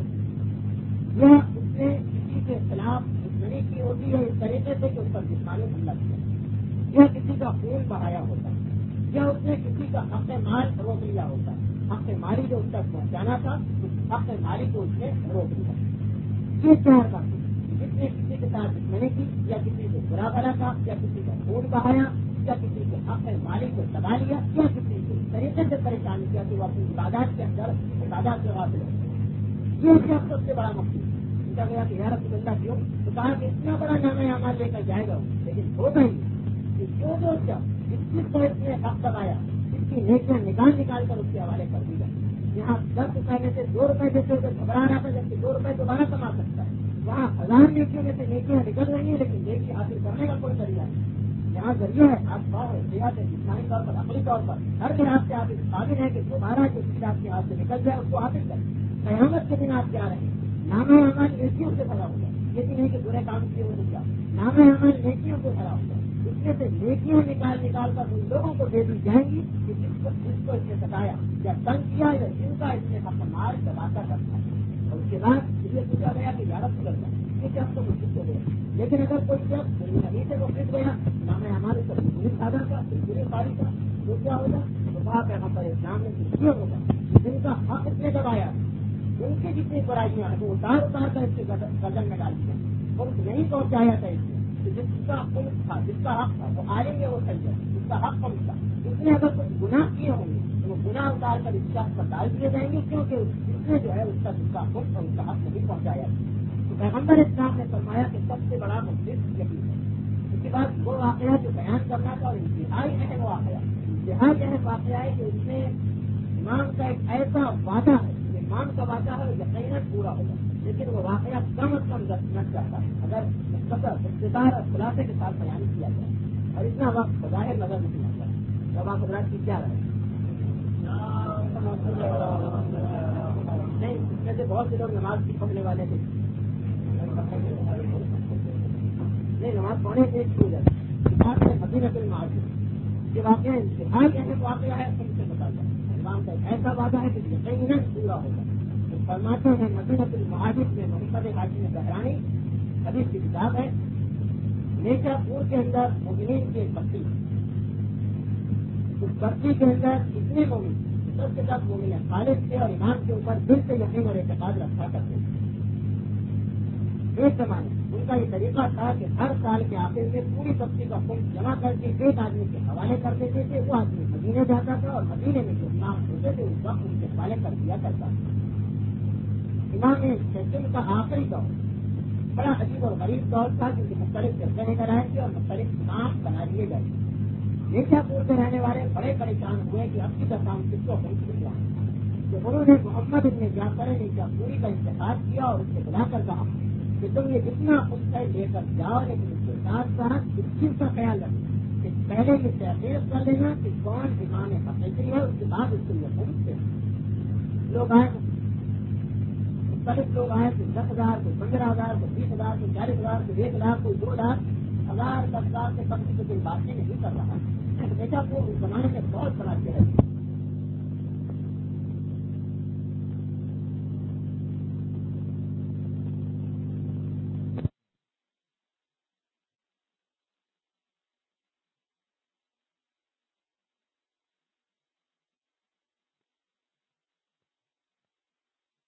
ہوتی یا اس نے کسی کے خلاف دشمنی کی ہوتی ہے اس طریقے سے کہ اس پر جسمانی حملہ کیا یا کسی کا خون بہایا ہوتا ہے یا اس نے کسی کا حق مال روک لیا ہوتا ہے، حق مالی جو اس تک پہنچانا تھا اس حق مالی کو اس نے روک لیا۔ یہ 4 باتیں جس نے کسی کے ساتھ دشمنی کی یا کسی کو برا بھلا تھا یا کسی کا خون بہایا یا کسی کے حق مالی کو دبا لیا یا کسی کو اس طریقے سے پریشان کیا کہ وہ اپنی عبادات کے اندر عبادات سے غافل ہو، یہ شخص سب سے بڑا مقصود پوچھا گیا کہ یا رسول اللہ کیوں؟ تو کہا کہ اتنا بڑا نام اعمال لے کر جائے گا لیکن ہوگا ہی کہ جو شخص جس چیز کو اس نے حق دبایا اس کی نیکیاں نکال کر اس کے حوالے کر دی جائے۔ یہاں 10 روپئے میں سے 2 روپئے دیتے ہوئے گھبرا رہا تھا جبکہ 2 روپئے دوبارہ کما سکتا ہے، وہاں 1000 نیکیوں میں سے نیکیاں نکل رہی ہیں لیکن نیکی حاصل کرنے کا کوئی ذریعہ نہیں۔ یہاں ذریعہ ہے آپ پاؤ ہے صحت ہے جسمانی طور پر عقلی طور پر ہر لحاظ سے آپ اس قابل ہے کہ دوبارہ جو چیز آپ کے ہاتھ سے نکل جائے اس کو حاصل کریں۔ قیامت کے دن آپ کیا رہیں نام اعمال نیکیوں سے بھرا ہوگا، یہ بھی نہیں کہ برے کام کیے ہو تو کیا، نام اعمال نیکیوں سے بھرا ہوگا، اس اس میں سے نیکیاں نکال کر ان لوگوں کو دے دی جائیں گی کہ جس کو اس نے ستایا یا تنگ کیا یا جن کا اس نے حق مار دباتا کرتا ہے، اور اس کے بعد یہ پوچھا گیا کہ یارت گزر جائے یہ ہم کو مشکل ہو گیا، لیکن اگر کوئی شخص نہیں سے مفید گیا نہ میں ہمارے سب پوری سادہ کا پوری پاری کا تو کیا ہوگا؟ تو وہاں پہ ہم پر اسلام میں کچھ ہوگا جن کا حق اس نے دبایا ان کی جتنی برائیاں ہیں وہ اتار کر اس کے گردن میں ڈال دیا اور نہیں پہنچایا تھا اس میں جس کا ملک تھا جس کا حق تھا وہ آئیں گے وہ صحیح ہے جس کا حق پہنچتا اس نے اگر کچھ گناہ کیے ہوں گے تو وہ گناہ اتار کر اس شخص پر ڈال دیے جائیں گے کیونکہ اس نے جو ہے اس کا جس کا ملک اور اس کا حق نہیں پہنچایا تو پیغمبر اسلام نے فرمایا کہ سب سے بڑا مفید یہی ہے۔ اس کے بعد وہ واقعہ جو بیان کرنا تھا اور انتہائی اہم واقعہ انتہائی اہم واقعہ ہے کہ اس میں ایمان کا ایک ایسا وعدہ ہے ایمان کا وعدہ ہے یقیناً پورا ہوگا لیکن وہ واقعہ کم از کم 10 منٹ چاہتا ہے اگر مختصر اقتدار اور خلاصے کے ساتھ بیان کیا جائے اور اتنا وقت بظاہر نظر نہیں آتا ہے تو آپ حضرات کی کیا رہے نہیں اس میں سے بہت سے لوگ نماز بھی پڑھنے والے تھے نہیں نماز پڑھنے سے چھوٹ جاتی مدینہ المعارف یہ واقعہ انتہائی اہم واقعہ ہے تم سے بتا جائے امام کا ایک ایسا وعدہ ہے کہ یقیناً پورا ہوگا تو فرماتے ہیں مدینہ المعارف میں محمد حاشم بحرانی حدیث کی کتاب ہے نیچا پور کے اندر مومنین کی ایک بستی اس بستی کے اندر اتنے مومن سب کے ساتھ مومن خالص تھے اور ایمان کے اوپر دل سے یقین اور اعتقاد رکھا کرتے تھے ایک زمانے ان کا یہ طریقہ تھا کہ ہر سال کے آخر میں پوری بستی کا خون جمع کر کے ایک آدمی کے حوالے کر دیتے تھے وہ آدمی مدینے جاتا تھا اور مدینے میں جو نام ہوتے تھے اس وقت ان کے حوالے کر دیا کرتا تھا۔ امام سیشن کا آخری دور بڑا عجیب اور غریب دور تھا کیونکہ مختلف جگہ کر آئے تھے اور مختلف نام بنا دیے گئے نیچا پور سے رہنے والے بڑے پریشان ہوئے کہ اب کی دفعہ ہم کس کو خود مل جائیں کہ انہوں نے محمد ابن جعفر نیچا پوری کا انتخاب کیا اور اس سے بلا کر کہا کہ تم یہ جتنا خود ہے لے کر جاؤ لیکن اس کے ساتھ ساتھ اس چیز کا خیال رکھنا کہ پہلے یہ تحقیق کر لینا کہ کون امام حقیقی ہے اس کے بعد اس کو یہ پہنچتے لوگ آئے مختلف لوگ آئے کوئی 10,000 کوئی 15,000 کوئی 20,000 کوئی 40,000 کوئی 1 لاکھ کوئی 2 لاکھ 10,000 10,000 سے کم سے کوئی بات نہیں کر رہا ہے ایسا کو اس زمانے میں بہت بڑا شہر